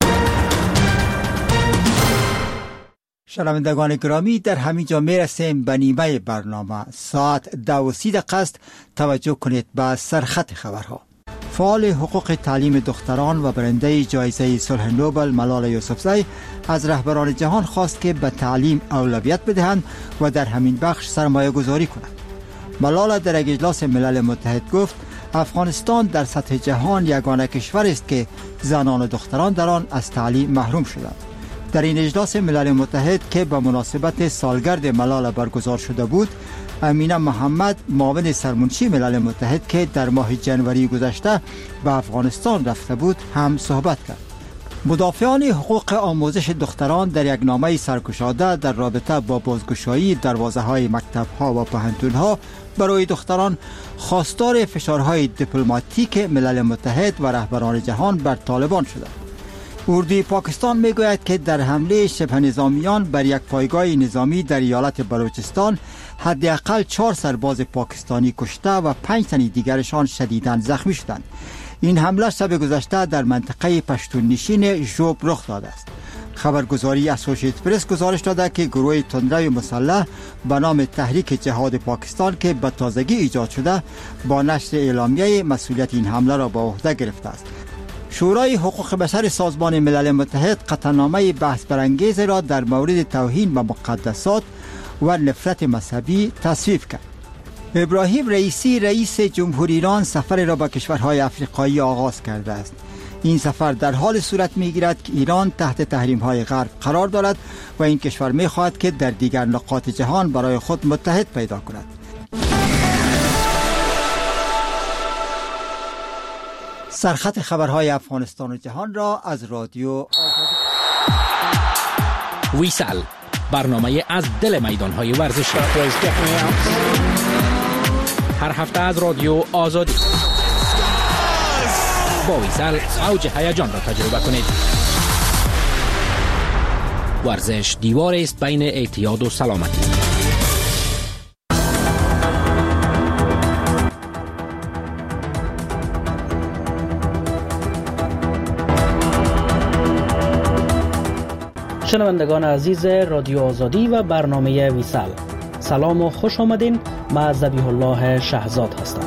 شنوندگان گرامی، در همین جا میرسیم به نیمه برنامه. ساعت دو و سی دقیقه است. توجه کنید به سرخط خبرها. فعال حقوق تعلیم دختران و برنده جایزه صلح نوبل ملال یوسفزی از رهبران جهان خواست که به تعلیم اولویت بدهند و در همین بخش سرمایه گذاری کنند. ملال در یک اجلاس ملل متحد گفت افغانستان در سطح جهان یگانه کشور است که زنان و دختران در آن از تعلیم محروم شدند. در این اجلاس ملل متحد که به مناسبت سالگرد ملال برگزار شده بود، امینه محمد معاون سرمنشی ملل متحد که در ماه جنوری گذشته به افغانستان رفته بود هم صحبت کرد. مدافعان حقوق آموزش دختران در یک نامه سرگشاده در رابطه با بازگشایی دروازه‌های مکتب‌ها و پوهنتون‌ها برای دختران خواستار فشارهای دیپلماتیک ملل متحد و رهبران جهان بر طالبان شدند. اردوی پاکستان میگوید که در حمله شبه نظامیان بر یک پایگاه نظامی در ایالت بلوچستان حداقل چهار سرباز پاکستانی کشته و پنج تن دیگرشان شدیداً زخمی شدند. این حمله شب گذشته در منطقه پشتون نشین ژوب رخ داده است. خبرگزاری اسوسییتد پرس گزارش داده که گروه تندروی مسلح به نام تحریک جهاد پاکستان که به تازگی ایجاد شده با نشر اعلامیه مسئولیت این حمله را به عهده گرفته است. شورای حقوق بشر سازمان ملل متحد قطعنامه بحث برانگیز را در مورد توهین به مقدسات و نفرت مذهبی تصویب کرد. ابراهیم رئیسی رئیس جمهوری ایران سفر را به کشورهای افریقایی آغاز کرده است. این سفر در حال صورت می‌گیرد که ایران تحت تحریم‌های غرب قرار دارد و این کشور می‌خواهد که در دیگر نقاط جهان برای خود متحد پیدا کند. سرخط خبرهای افغانستان و جهان را از رادیو ویسال، برنامه از دل میدانهای ورزشی، هر هفته از رادیو آزادی. با ویسال اوج هیجان را تجربه کنید. ورزش دیوار است بین اعتیاد و سلامتی. شنوندگان عزیز رادیو آزادی و برنامه ویسال، سلام و خوش آمدین. من ذبیح الله شهزاد هستم.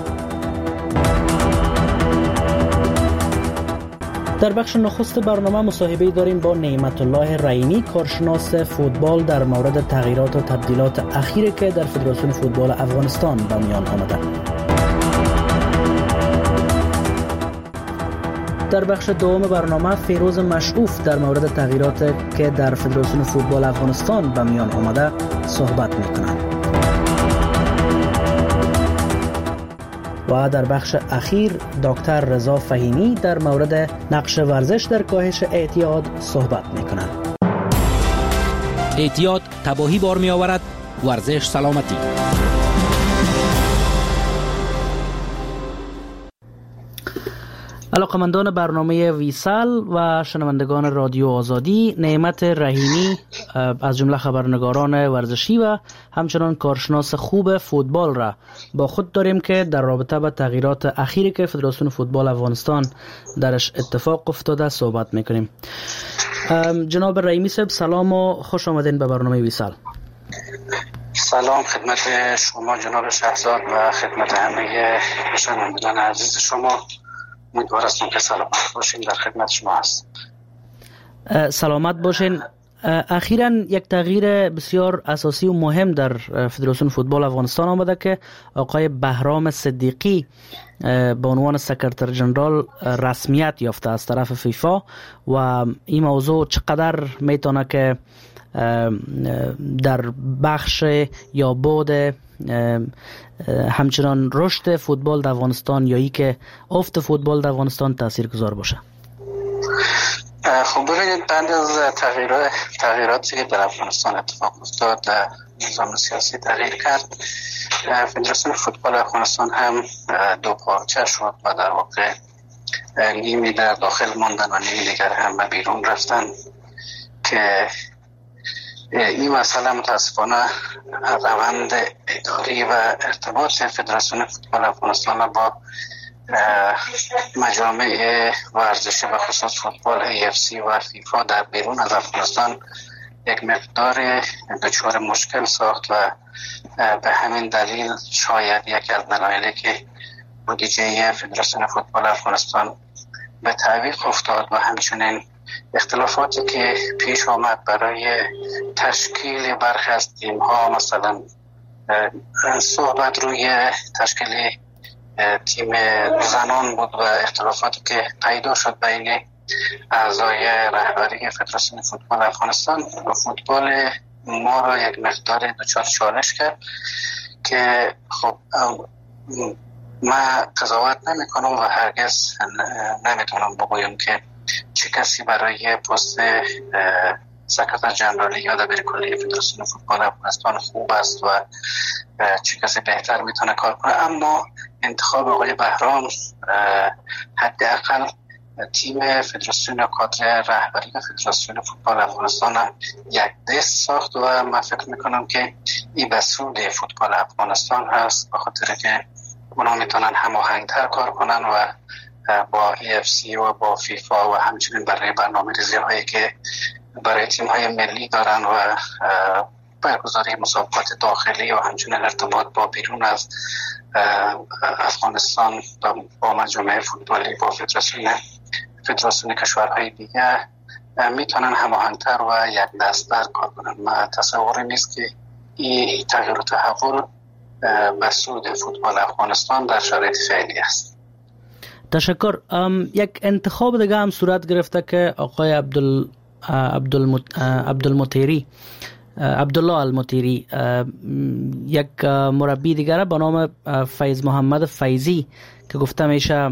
در بخش نخست برنامه مصاحبه داریم با نعمت الله رحیمی، کارشناس فوتبال، در مورد تغییرات و تبدیلات اخیری که در فدراسیون فوتبال افغانستان به میان آمده. در بخش دوم برنامه فیروز مشعوف در مورد تغییراتی که در فدراسیون فوتبال افغانستان به میان آمده صحبت می‌کنند. و در بخش اخیر دکتر رضا فهیمی در مورد نقش ورزش در کاهش اعتیاد صحبت می‌کنند. اعتیاد تباهی بار می‌آورد، ورزش سلامتی. علاقمندان برنامه ویسال و شنوندگان رادیو آزادی، نعمت رحیمی از جمله خبرنگاران ورزشی و همچنان کارشناس خوب فوتبال را با خود داریم که در رابطه با تغییرات اخیری که فدراسیون فوتبال افغانستان درش اتفاق افتاده صحبت میکنیم. جناب رحیمی صاحب سلام و خوش آمدین به برنامه ویسال. سلام خدمت شما جناب شهزاد و خدمت همه شنوندگان عزیز شما. امیدوار هستم که سلامت باشین. در خدمت شما هست. سلامت باشین. اخیراً یک تغییر بسیار اساسی و مهم در فدراسیون فوتبال افغانستان آمده که آقای بهرام صدیقی به عنوان سکرتر جنرال رسمیت یافته از طرف فیفا و این موضوع چقدر میتونه که در بخش یا بعد همچنان رشد فوتبال در افغانستان یا ای که افت فوتبال در افغانستان تاثیرگذار باشه؟ خب ببینید، بعد از تغییرات تغییراتی که در افغانستان اتفاق افتاد، نظام سیاسی تغییر کرد، فدراسیون فوتبال افغانستان هم دو پارچه شد و در واقع نیمی در داخل ماندن و نیمی دیگر هم به بیرون رفتن که این مسئله متاسفانه روند اداری و ارتباط فدراسیون فوتبال افغانستان با مجامع ورزشی و خصوص فوتبال ای اف سی و فیفا در بیرون از افغانستان یک مقدار دچار مشکل ساخت و به همین دلیل شاید یک از دلایلی که بودجه فدراسیون فوتبال افغانستان به تعویق افتاد و همچنین اختلافاتی که پیش آمد برای تشکیل برخی از تیم ها، مثلا صحبت روی تشکیل تیم زنان بود و اختلافاتی که پیدا شد بین اعضای رهبری فدراسیون فوتبال افغانستان و فوتبال ما را یک مقدار دچار چالش کرد که خب من قضاوت نمی کنم و هرگز نمیتونم بگویم که چه کسی برای پست سکرتر جنرالی یا دبیر کلی فدراسیون فوتبال افغانستان خوب است و چه کسی بهتر میتونه کار کنه، اما انتخاب آقای بهرام حداقل تیم فدراسیون و کادر رهبری فدراسیون فوتبال افغانستان یک دست ساخت و من فکر میکنم که این به سود فوتبال افغانستان هست، به خاطر که اونا میتونن هماهنگتر کار کنن و با ای اف سی و با فیفا و همچنین برای برنامه‌ریزی هایی که برای تیم های ملی دارن و برگزاری مسابقات داخلی و همچنین ارتباط با بیرون از افغانستان با مجامع فوتبالی با فدراسیون فدراسیون کشورهای دیگه میتونن هماهنگتر و یک دست‌تر کار کنن. من تصوری نیست که این تغییر و تحول به سود فوتبال افغانستان در شرایط فعلی است. تشکر. یک انتخاب دیگه هم صورت گرفته که آقای عبدال عبدالمطیری عبدالله المطیری یک مربی دیگر به نام فیض محمد فیضی که گفته میشه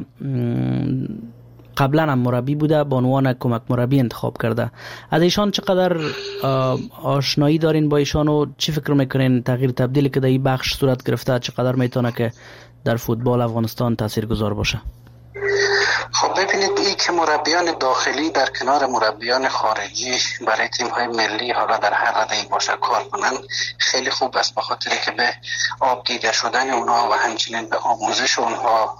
قبلا هم مربی بوده به عنوان کمک مربی انتخاب کرده. از ایشان چقدر آشنایی دارین با ایشان و چی فکر میکنین تغییر تبدیلی که در این بخش صورت گرفته چقدر میتونه که در فوتبال افغانستان تاثیرگذار باشه؟ خب ببینید، این که مربیان داخلی در کنار مربیان خارجی برای تیم‌های ملی حالا در هر رده‌ای باشه کار کنن خیلی خوب است، به خاطر که به آب دیده شدن اونها و همچنین به آموزش اونها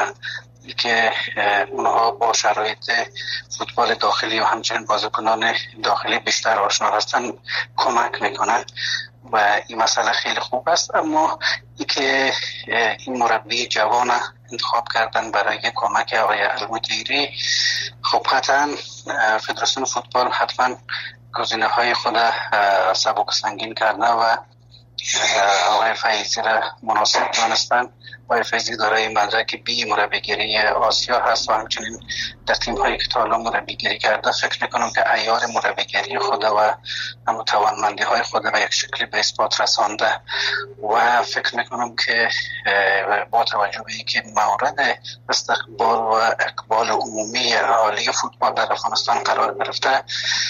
که اونها با شرایط فوتبال داخلی و همچنین بازیکنان داخلی بیشتر آشنا هستن کمک میکنن و این مسئله خیلی خوب است. اما ای که این مربی جوان انتخاب کردن برای کمک آقای المطیری، خب قطعا فدراسیون فوتبال حتما گزینه های خود سبک سنگین کرده و آقای فیضی را مناسب دانستن. آقای فیضی دارای مدرک بی مربیگری آسیا هست و همچنین در تیم هایی که تا حالا مربیگری کرده فکر میکنم که عیار مربیگری خود و توانمندی های خود و یک شکلی به اثبات رسانده و فکر میکنم که با توجه به اینکه مورد استقبال و اقبال عمومی عالی فوتبال در افغانستان قرار گرفته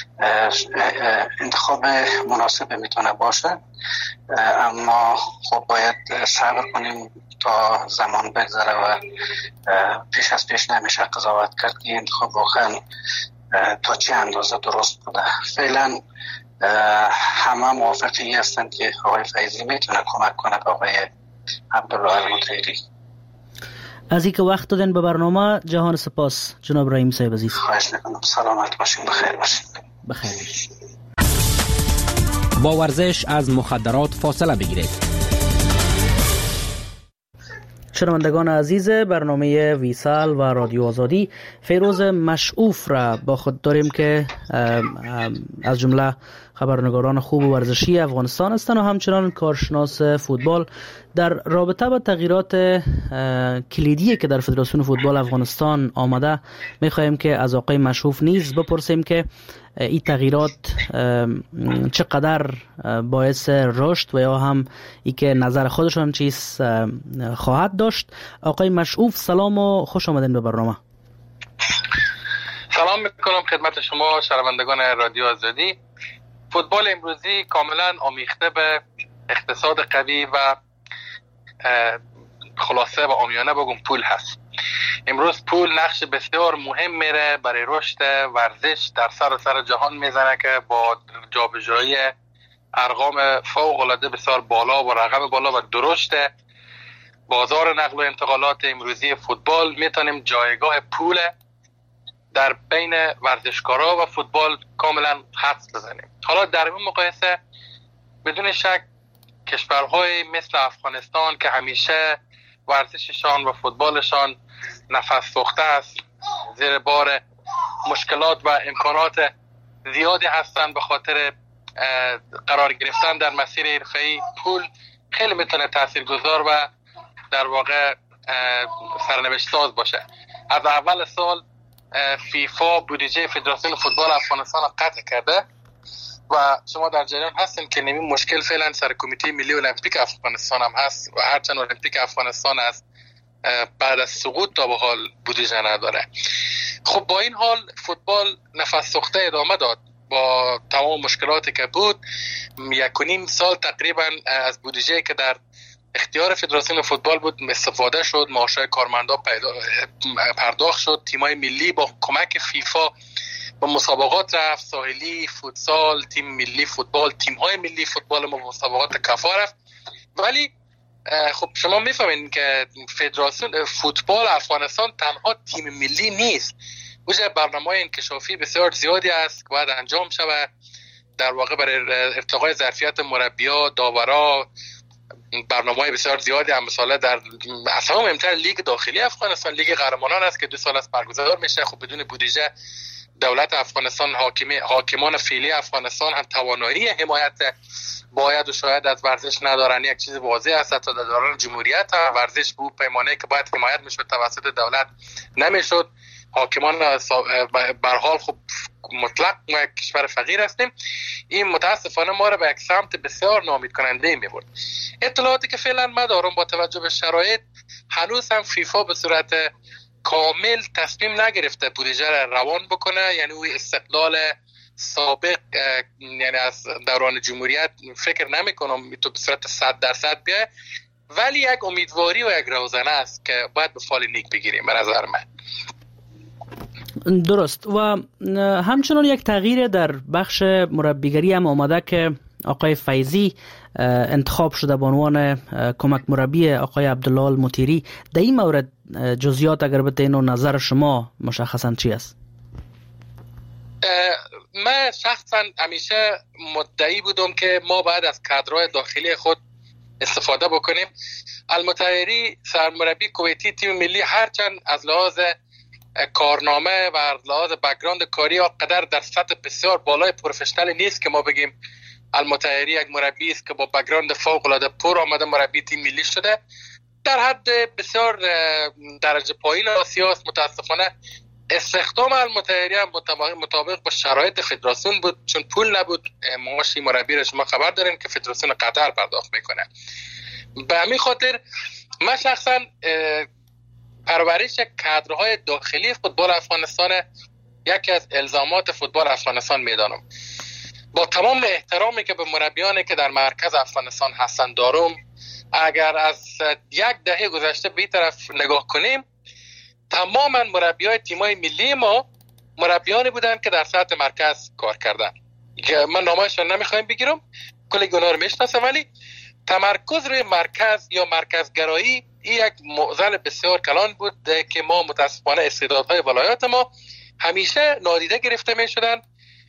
انتخاب مناسب میتونه باشه، اما خب باید صبر کنیم تا زمان بگذره و پیش از پیش نمیشه قضاوت کرد که انتخاب واقعا تا چه اندازه درست بوده. فعلا همه موافقی هستند که آقای فیضی میتونه کمک کنه به آقای عبدالله المطیری. از اینکه وقت دادن به برنامه جهان سپاس جناب رحیم صاحب عزیز. خواهش میکنم. سلامت باشین، بخیر باشین. بخیر باشید. با ورزش از مخدرات فاصله بگیرید. شنوندگان عزیز برنامه ویسال و رادیو آزادی، فیروز مشعوف را با خود داریم که از جمله خبرنگاران خوب و ورزشی افغانستان هستند و همچنان کارشناس فوتبال. در رابطه با تغییرات کلیدی که در فدراسیون فوتبال افغانستان آمده، می‌خواهیم که از آقای مشعوف نیز بپرسیم که این تغییرات چقدر باعث رشد و یا هم ای که نظر خودشان چیز خواهد داشت. آقای مشعوف سلام و خوش آمدین به برنامه. سلام میکنم خدمت شما شنوندگان رادیو آزادی. فوتبال امروزی کاملا آمیخته به اقتصاد قوی و خلاصه و عامیانه بگم پول هست. امروز پول نقش بسیار مهم میره برای رشد ورزش در سراسر جهان میزنه که با جابجایی ارقام فوق العاده بسیار بالا و رقم بالا و درشت بازار نقل و انتقالات امروزی فوتبال میتونیم جایگاه پول در بین ورزشکارا و فوتبال کاملا حدس بزنیم. حالا در این مقایسه بدون شک کشورهای مثل افغانستان که همیشه ورزششان و فوتبالشان نفس سوخته است، زیر بار مشکلات و امکانات زیادی هستند به خاطر قرار گرفتن در مسیر حرفه‌ای، پول خیلی میتونه تاثیرگذار و در واقع سرنوشت ساز باشه. از اول سال فیفا بودجه فدراسیون فوتبال افغانستان قطع کرده و شما در جریان هستین که نمی مشکل فعلا سر کمیته ملی المپیک افغانستان هم هست و هرچند المپیک افغانستان از بعد از سقوط تا به حال بودجه نداره. خب با این حال فوتبال نفس سوخته ادامه داد با تمام مشکلاتی که بود. یک و نیم سال تقریبا از بودجه که در اختیار فدراسیون فوتبال بود استفاده شد، معاشهای کارمندان پرداخت شد، تیمای ملی با کمک فیفا با مسابقات رفت، ساحلی، فوتسال، تیم ملی فوتبال، تیم‌های ملی فوتبال ما مسابقات کفا رفت. ولی خب شما میفهمین که فدراسیون فوتبال افغانستان تنها تیم ملی نیست، وجه برنامه‌های انکشافی بسیار زیادی است که باید انجام شود در واقع برای ارتقای ظرفیت مربی‌ها، داورا، برنامه‌های بسیار زیادی هم مثلا در اصلا مهمتر لیگ داخلی افغانستان لیگ قهرمانان است که دو سال است برگزار میشه. خب بدون بودجه دولت افغانستان، حاکم حاکمان فعلی افغانستان هم توانایی حمایت باید و شاید از ورزش ندارن. یک چیز واضح است تا در دوران جمهوریت هم ورزش بود پیمانه که باید حمایت میشد توسط دولت نمیشد. حاکمان به هر حال خب مطلق ما یک کشور فقیر هستیم. این متاسفانه ما را به یک سمت بسیار ناامید کننده میبرد. اطلاعاتی که فعلا ما دارم با توجه به شرایط هنوز هم فیفا به صورت کامل تصمیم نگرفته بودجه را روان بکنه، یعنی او استقلال سابق یعنی از دوران جمهوریت فکر نمی کنم تو به صورت صد درصد بیه، ولی یک امیدواری و یک روزنه است که باید به فال نیک بگیریم به نظر من. درست. و همچنان یک تغییر در بخش مربیگری هم آمده که آقای فیضی انتخاب شده به عنوان کمک مربی آقای عبدالله المطیری. در این مورد جزئیات اگر بتین و نظر شما مشخصا چی است؟ من شخصا همیشه مدعی بودم که ما باید از کادرهای داخلی خود استفاده بکنیم. المطیری سرمربی کویتی تیم ملی هرچند از لحاظ کارنامه و لحاظ بک‌گراند کاری قدر در سطح بسیار بالای پروفشنال نیست که ما بگیم المطیری یک مربی است که با بک‌گراند فوق العاده پر آمده مربی تیم ملی شده. در حد بسیار درجه پایین آسیا است. متاسفانه استخدام المطیری هم مطابق با شرایط فدراسیون بود، چون پول نبود. معاش مربی را شما خبر دارین که فدراسیون قطر پرداخت میکنه. به همین خاطر من شخصا پرورش کادرهای داخلی فوتبال افغانستان یکی از الزامات فوتبال افغانستان میدانم. با تمام احترامی که به مربیانی که در مرکز افغانستان هستند دارم، اگر از یک دهه گذشته به این طرف نگاه کنیم، تماما مربیای تیمای ملی ما مربیانی بودند که در سطح مرکز کار کردن. من نامه‌شون نمیخوایم بگیرم، کلی گناه رو میشناسم، ولی تمرکز روی مرکز یا مرکزگرایی این یک معضل بسیار کلان بود که ما متاسفانه استعدادهای ولایات ما همیشه نادیده گرفته می شدن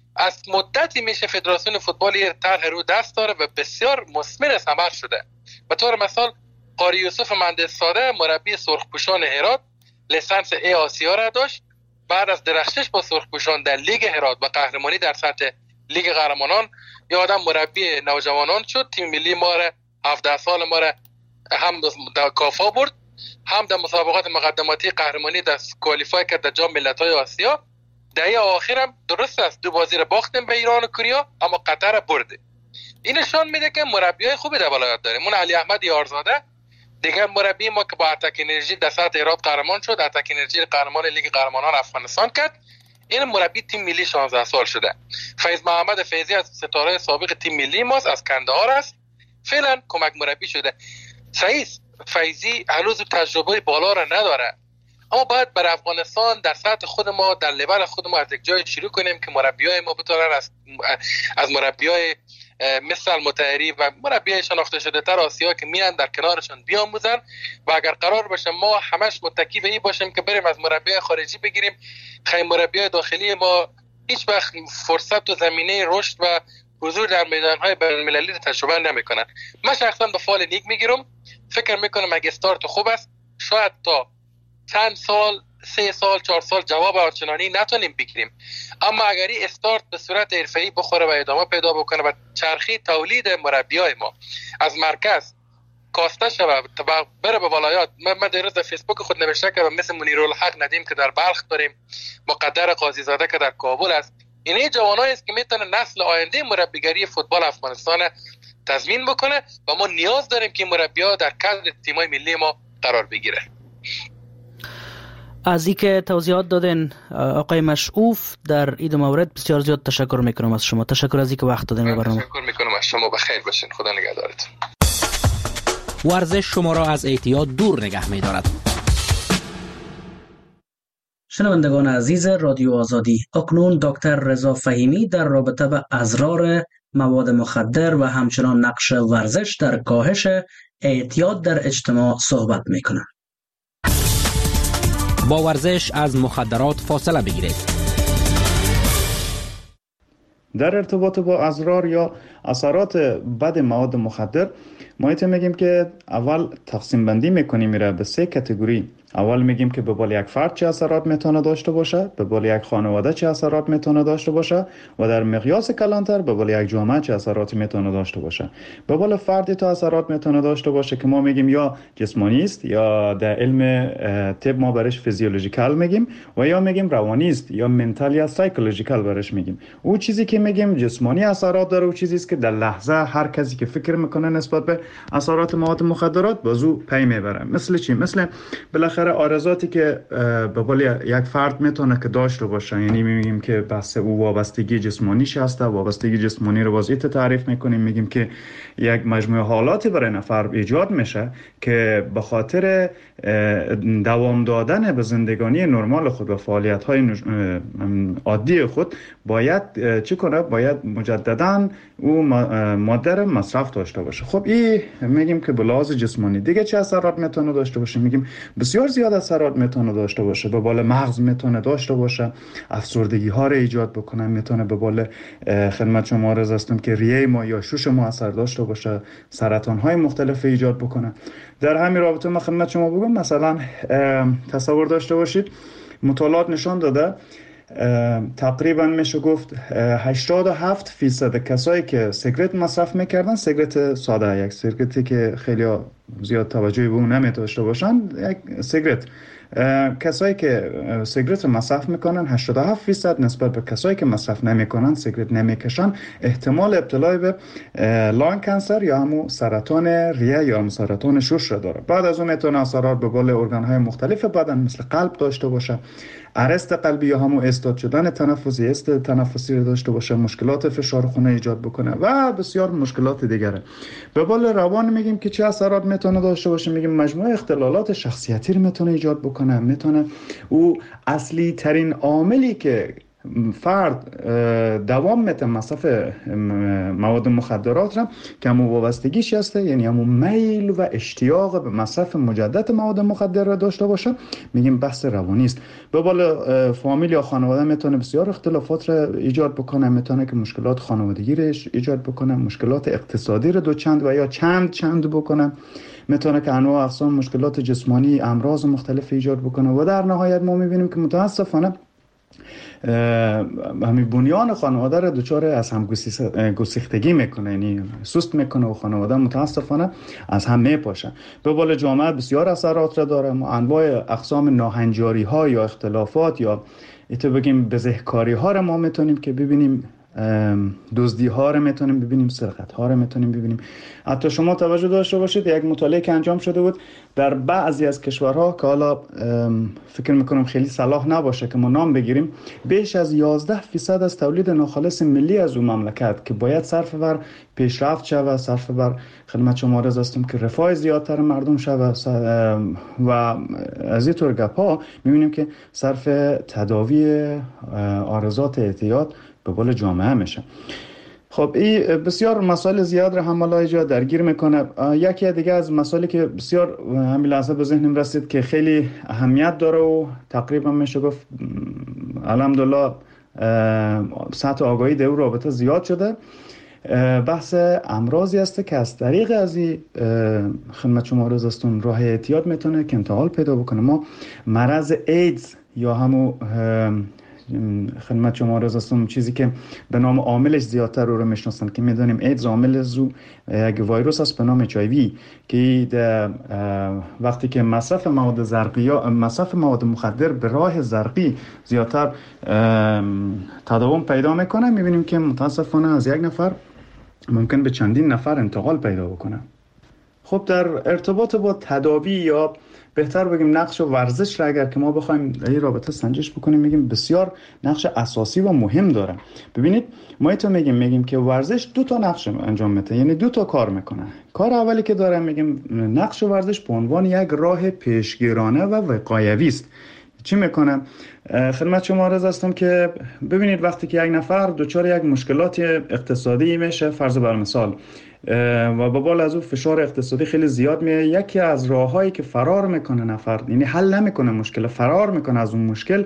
از مدتی میشه فدراسیون فوتبال یه طرح رو دست داره و بسیار مثمر ثمر شده. به طور مثال قاری یوسف مهندس ساده مربی سرخپوشان هرات لیسانس ای آسیا را داشت. بعد از درخشش با سرخپوشان در لیگ هرات و قهرمانی در سطح لیگ قهرمانان یا آدم مربی نوجوانان شد. تیم ملی ما را هفده سال ما را هم در کافا برد، هم در مسابقات مقدماتی قهرمانی در کوالیفای کرد در جام ملت‌های آسیا. دهه آخرم درست است دو بازی را باختیم به ایران و کوریا، اما قطر را برده. این نشان میده که مربیای خوبی در ولایت داریم. اون علی احمد یارزاده دیگه مربی ما که با اتک انرژی در سطح هرات قهرمان شد، اتک انرژی قهرمان لیگ قهرمانان افغانستان کرد. این مربی تیم ملی شانزده سال شده. فیض محمد فیضی از ستاره سابق تیم ملی ماست، از کندهار است، فعلا کمک مربی شده. سعید فیضی هنوز تجربه بالا را نداره، اما باید بر افغانستان در سطح خود ما در لول خود ما از یک جای شروع کنیم که مربیای ما بتونن از از مربیای مثل المطهری و مربیای شناخته شده تر آسیا که میان در کنارشان بیاموزن و اگر قرار باشه ما همش متکی به این باشیم که بریم از مربیای خارجی بگیریم، خیلی مربیای داخلی ما هیچ وقت فرصت و زمینه رشد و حضور در میدانهای بین‌المللی تجربه نمیکنن. من شخصا به فال لیگ میگیرم، فکر میکنم اگه استارت خوب است شاید تا چند سال، سه سال، چهار سال جواب آنچنانی نتونیم بگیریم، اما اگر این استارت به صورت حرفه‌ای بخوره و ادامه پیدا بکنه و چرخی تولید مربیای ما از مرکز کاسته شود و بره به ولایات. من, من در روز در فیسبوک خود نوشته کردم مثل منیرالحق ندیم که در بلخ داریم، مقدر قاضی زاده که در کابل است. این جوانایی است که میتونه نسل آینده مربیگری فوتبال افغانستان تضمین بکنه و ما نیاز داریم که مربی‌ها در کادر تیم‌های ملی ما قرار بگیره. از اینکه توضیحات دادین آقای مشعوف در این مورد بسیار زیاد تشکر میکنم از شما. تشکر از اینکه وقت دادین به برنامه. تشکر میکنم از شما. بخیر باشین. خدا نگهدارتون. ورزش شما را از اعتیاد دور نگه می‌دارد. شنوندگان عزیز رادیو آزادی، اکنون دکتر رضا فهیمی در رابطه با اضرار مواد مخدر و همچنان نقش ورزش در کاهش اعتیاد در اجتماع صحبت میکنند. با ورزش از مخدرات فاصله بگیرید. در ارتباط با اضرار یا اثرات بد مواد مخدر ما ایت میگیم که اول تقسیم بندی میکنیم میره به سه کاتگوری. اول میگیم که به بال یک فرد چه اثرات میتونه داشته باشه، به بال یک خانواده چه اثرات میتونه داشته باشه و در مقیاس کلانتر به بال یک جامعه چه اثراتی میتونه داشته باشه. به بال فردی تو اثرات میتونه داشته باشه که ما میگیم یا جسمانی است یا در علم طب ما برش فیزیولوژیکال میگیم و یا میگیم روانی است یا منتال یا سایکولوژیکال برش میگیم. او چیزی که میگیم جسمانی اثرات داره او چیزی است که در لحظه هر کسی که فکر میکنه نسبت به اثرات مواد مخدرات بازو پی میبره. مثل چی؟ مثل بالاخره آرزاتی که به قول یک فرد میتونه که داشته باشه، یعنی میگیم که بحث او وابستگی جسمانیش هسته. وابستگی جسمانی رو وضعیت تعریف میکنیم، میگیم که یک مجموعه حالاتی برای نفر ایجاد میشه که به خاطر دوام دادن به زندگانی نرمال خود و فعالیت های عادی خود باید چی کنه؟ باید مجددا او ماده رو مصرف داشته باشه. خب این میگیم که به لحاظ جسمانی. دیگه چه اثرات میتونه داشته باشه؟ میگیم بسیار زیاد اثرات میتونه داشته باشه. به بال مغز میتونه داشته باشه، افسردگی ها رو ایجاد بکنه، میتونه به بال خدمت شما عرض هستم که ریه ما یا شوش ما اثر داشته باشه، سرطان های مختلف ایجاد بکنه. در همین رابطه ما خدمت شما بگم مثلا تصور داشته باشید مطالعات نشان داده تقریبا میشه گفت هشتاد و هفت فیصد کسایی که سیگرت مصرف میکردن، سیگرت ساده، یک سیگرتی که خیلی زیاد توجهی به اون نمی داشته باشن، یک سیگرت، کسایی که سیگرت مصرف میکنن هشتاد و هفت فیصد نسبت به کسایی که مصرف نمیکنن، سیگرت نمیکشن، احتمال ابتلا به لان کانسر یا همون سرطان ریه یا همون سرطان شش را داره. بعد از اون میتونه اثرات به بال ارگان های مختلف بدن مثل قلب داشته باشه، ارست قلبی یا همون استاد شدن تنفسی، است تنفسی رو داشته باشه، مشکلات فشار خون ایجاد بکنه و بسیار مشکلات دیگره. به بال روان میگیم که چه اثرات میتونه داشته باشه؟ میگیم مجموعه اختلالات شخصیتی رو میتونه ایجاد بکنه. میتونه او اصلی ترین عاملی که فرد دوام میته مصرف مواد مخدرات را که همون وابستگیش هسته، یعنی همون میل و اشتیاق به مصرف مجدد مواد مخدر را داشته باشه، میگیم بحث روانی است. به بالا فامیل یا خانواده میتونه بسیار اختلافات را ایجاد بکنه، میتونه که مشکلات خانوادگی را ایجاد بکنه، مشکلات اقتصادی را دو چند و یا چند چند بکنه، میتونه که انواع اقسام مشکلات جسمانی، امراض مختلف ایجاد بکنه و در نهایت ما میبینیم که متاسفانه همین بنیان خانواده را دچار از هم گسیختگی میکنه، یعنی سست میکنه و خانواده متاسفانه از هم میپاشه. به بالا جامعه بسیار اثرات را داره. ما انواع اقسام ناهنجاری ها یا اختلافات یا ایتو بگیم بزهکاری ها را ما میتونیم که ببینیم، دزدی ها رو میتونیم ببینیم، سرقت ها رو میتونیم ببینیم. حتی شما توجه داشته باشید یک مطالعه که انجام شده بود در بعضی از کشورها که حالا فکر میکنم خیلی صلاح نباشه که ما نام بگیریم، بیش از یازده فیصد از تولید ناخالص ملی از اون مملکت که باید صرف بر پیشرفت شود، صرف بر خدمت شما عرض هستم که رفاه زیادتر مردم شود و از این طور گپ ها میبینیم که صرف تداوی عارضات اعتیاد به قول جامعه میشه. خب این بسیار مسائل زیاد رو هم اینجا درگیر میکنه. یکی دیگه از مسائلی که بسیار همین لحظه به ذهنم رسید که خیلی اهمیت داره و تقریبا میشه گفت الحمدلله سطح آگاهی در رابطه زیاد شده، بحث امراضی است که از طریق از این خدمت شما عرض هستم راه اعتیاد میتونه که انتقال پیدا بکنه. ما مرض ایدز یا همون خدمت شما عرض هستم چیزی که به نام عاملش زیادتر رو رو میشناسن که میدونیم ایدز عامل زو یک ویروس است به نام اچ آی وی که وقتی که مصرف مواد زرقی یا مصرف مواد مخدر به راه زرقی زیادتر تداوم پیدا میکنه، میبینیم که متاسفانه از یک نفر ممکن به چندین نفر انتقال پیدا بکنه. خب در ارتباط با تداوی یا بهتر بگیم نقش ورزش را اگر که ما بخوایم این رابطه سنجش بکنیم، میگیم بسیار نقش اساسی و مهم داره. ببینید ما ایتو میگیم میگیم که ورزش دو تا نقش انجام میده، یعنی دو تا کار میکنه. کار اولی که داره میگیم نقش ورزش به عنوان یک راه پیشگیرانه و وقایوی است. چی میکنه؟ خدمت شما عرض هستم که ببینید وقتی که یک نفر دچار یک مشکلات اقتصادی میشه، فرض بر مثال، و با بالا از اون فشار اقتصادی خیلی زیاد میه، یکی از راههایی که فرار میکنه نفر، یعنی حل نمیکنه مشکل، فرار میکنه از اون مشکل،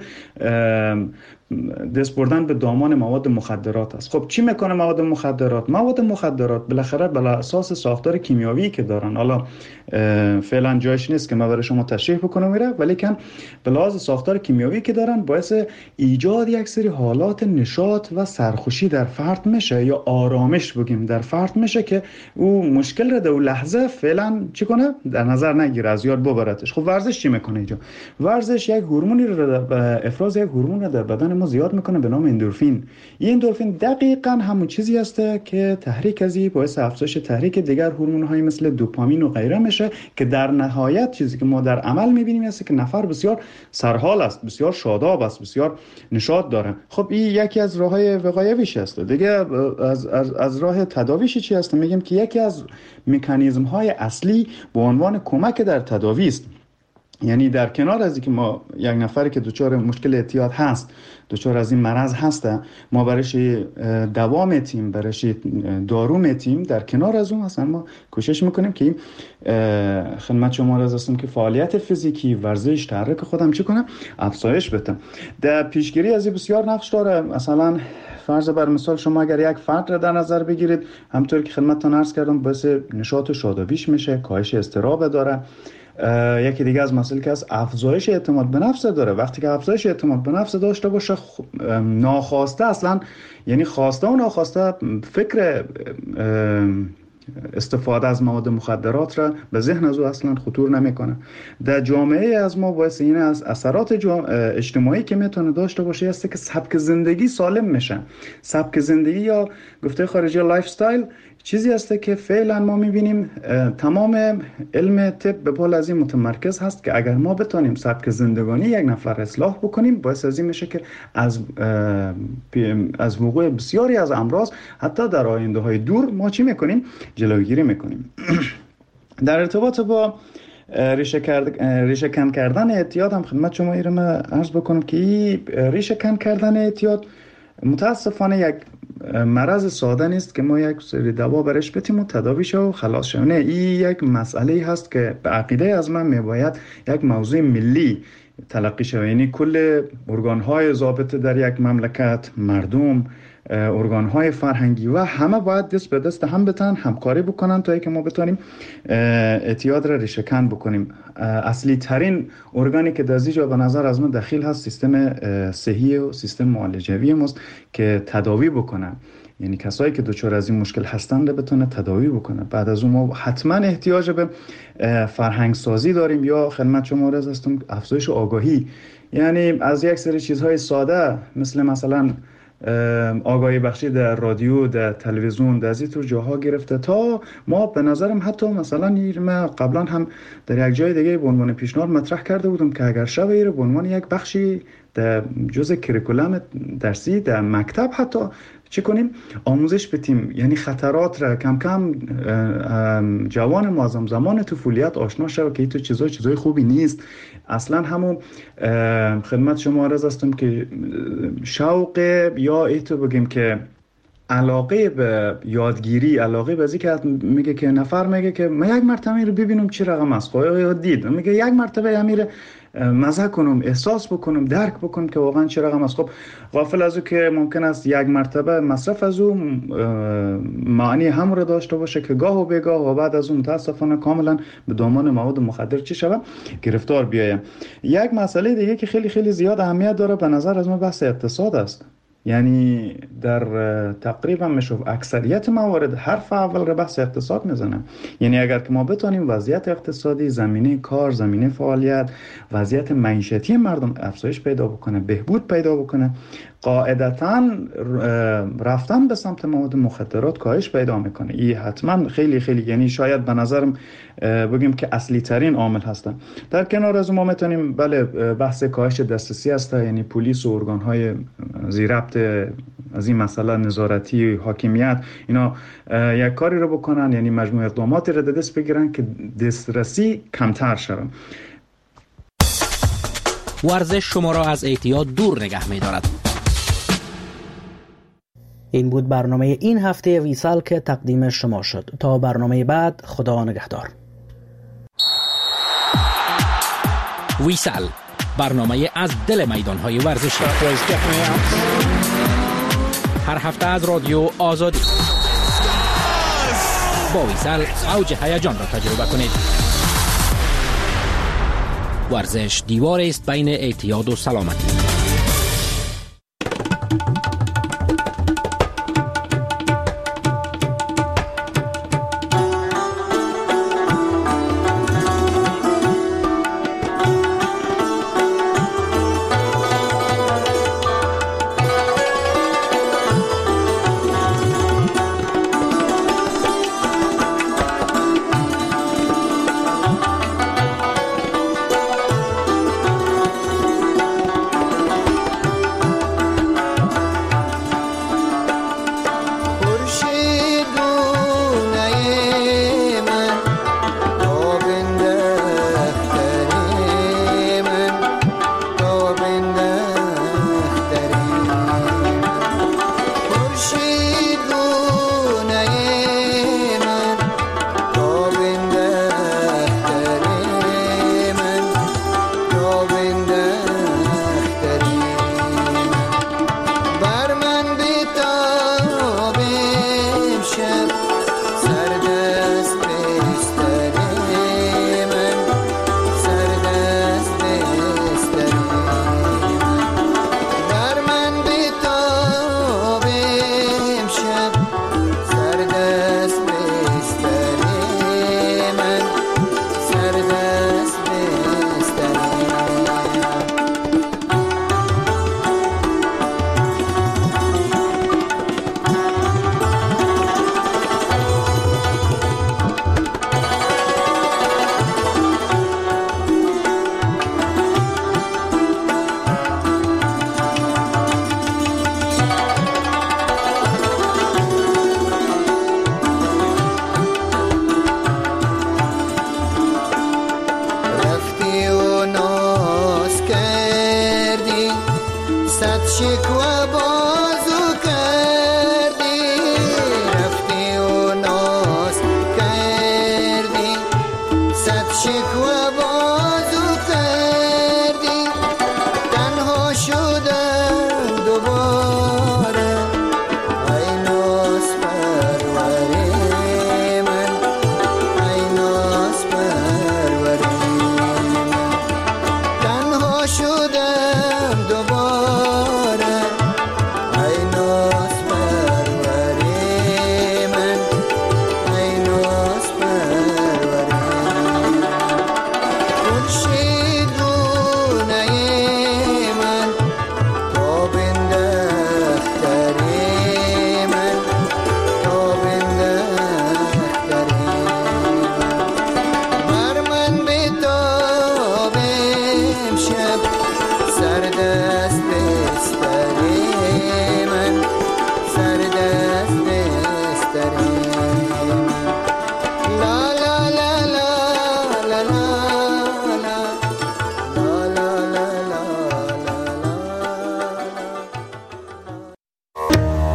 دست بردن به دامان مواد مخدرات است. خب چی میکنه مواد مخدرات؟ مواد مخدرات بالاخره بر اساس ساختار کیمیاوی که دارن، حالا فعلا جایش نیست که من برای شما تشریح بکنم میره، ولی کن به لحاظ ساختار کیمیاوی که دارن باعث ایجاد یک سری حالات نشاط و سرخوشی در فرد میشه یا آرامش بگیم در فرد میشه که او مشکل رو در اون لحظه فعلا چی کنه در نظر نگیره، از یاد ببرتش. خب ورزش چی میکنه اینجا؟ ورزش یک هورمونی رو افراز یک هورمون در بدن ما زیاد میکنه به نام اندورفین. این اندورفین دقیقاً همون چیزی است که تحریک ازی باعث افزایش تحریک دیگر هورمون‌های مثل دوپامین و غیره میشه که در نهایت چیزی که ما در عمل میبینیم است که نفر بسیار سرحال است، بسیار شاداب است، بسیار نشاط داره. خب این یکی از راههای وقایویش است. دیگه از از از راه تداویش چی است؟ میگیم که یکی از مکانیزم‌های اصلی به عنوان کمک در تداوی است. یعنی در کنار از اینکه ما یک نفری که دچار مشکل اعتیاد هست، دچار از این مرض هسته، ما برایش دوا میتیم، برایش دارو میتیم، در کنار از اون اصلا ما کوشش میکنیم که خدمت شما عرض هستم که فعالیت فیزیکی، ورزش، تحرک خودم چی کنم افزایش بدم. در پیشگیری از این بسیار نقش داره. مثلا فرض بر مثال شما اگر یک فرد را در نظر بگیرید، همونطور که خدمتتون عرض کردم باعث نشاط و شادابیش میشه، کاهش اضطراب داره. یکی دیگه از مسائلی که از افزایش اعتماد به نفس داره. وقتی که افزایش اعتماد به نفس داشته باشه، ناخواسته اصلا، یعنی خواسته و ناخواسته فکر استفاده از مواد مخدرات را به ذهن از او اصلا خطور نمیکنه. در جامعه از ما باعث این از اثرات اجتماعی که میتونه داشته باشه است که سبک زندگی سالم میشه. سبک زندگی یا گفته خارجی لایف استایل چیزی هسته که فعلا ما میبینیم تمام علم طب به پال از این متمرکز هست که اگر ما بتونیم سبک زندگانی یک نفر اصلاح بکنیم، باعث از این میشه که از از وقوع بسیاری از امراض حتی در آینده های دور ما چی میکنیم؟ جلوگیری میکنیم. در ارتباط با ریشه ریشه کن کردن اعتیاد هم خدمت شما ایرم عرض بکنم که ریشه کن کردن اعتیاد متاسفانه یک مرض ساده نیست که ما یک سری دوا برش بتیم و تداوی شو و خلاص شو. نه، این یک مسئله هست که به عقیده از من میباید یک موضوع ملی تلقی شود. یعنی کل ارگان‌های ضابطه در یک مملکت، مردم، ارگان‌های فرهنگی و همه باید دست به دست هم بتن، همکاری بکنن تا اینکه ما بتونیم اعتیاد را ریشه کن بکنیم. اصلی ترین ارگانی که در اینجا به نظر از من دخیل هست سیستم صحی و سیستم معالجوی ماست که تداوی بکنه. یعنی کسایی که دچار از این مشکل هستند بتونه تداوی بکنه. بعد از اون ما حتما احتیاج به فرهنگ سازی داریم یا خدمت شما عرض هستم افزایش آگاهی. یعنی از یک سری چیزهای ساده مثل مثلا آگاهی بخشی در رادیو، در تلویزیون، در این طور جاها گرفته تا ما به نظرم حتی مثلا ما قبلا هم در یک جای دیگه به عنوان پیشنهاد مطرح کرده بودم که اگر شب به عنوان یک بخشی در جزء کریکولم درسی در مکتب حتی چی کنیم آموزش بدیم. یعنی خطرات را کم کم جوان معظم زمان طفولیت آشنا شود که این تو چیزای چیزای خوبی نیست. اصلا همون خدمت شما عرض هستم که شوق یا ایتو بگیم که علاقه به یادگیری، علاقه به که میگه که نفر میگه که من یک مرتبه رو ببینم چی رقم است، یا دید میگه یک مرتبه امیر مزه کنم، احساس بکنم، درک بکنم که واقعا چه رقم است. خب غافل از او که ممکن است یک مرتبه مصرف از او معنی هم رو داشته باشه که گاه و بیگاه و بعد از اون متاسفانه کاملا به دامان مواد مخدر چی شود گرفتار بیایم. یک مسئله دیگه که خیلی خیلی زیاد اهمیت داره به نظر از من بحث اقتصاد است. یعنی در تقریبا میشه اکثریت موارد حرف اول رو بحث اقتصاد میزنم. یعنی اگر که ما بتونیم وضعیت اقتصادی، زمینه کار، زمینه فعالیت، وضعیت معیشتی مردم افزایش پیدا بکنه، بهبود پیدا بکنه، قاعدتاً رفتن به سمت مواد مخدرات کاهش پیدا میکنه. این حتما خیلی خیلی یعنی شاید به نظرم بگیم که اصلی ترین عامل هستن. در کنار از ما میتونیم بله بحث کاهش دسترسی هست، یعنی پلیس و ارگان‌های زیربط از این مسئله نظارتی حاکمیت اینا یک کاری رو بکنن، یعنی مجموع اقداماتی رو دست بگیرن که دسترسی کمتر شود. ورزش شما را از اعتیاد دور نگه می‌دارد. این بود برنامه این هفته ویسال که تقدیم شما شد. تا برنامه بعد خدا نگهدار. ویسال برنامه از دل میدان‌های ورزشی هر هفته از رادیو آزادی. با ویسال اوج هیجان را تجربه کنید. ورزش دیواری است بین اعتیاد و سلامتی.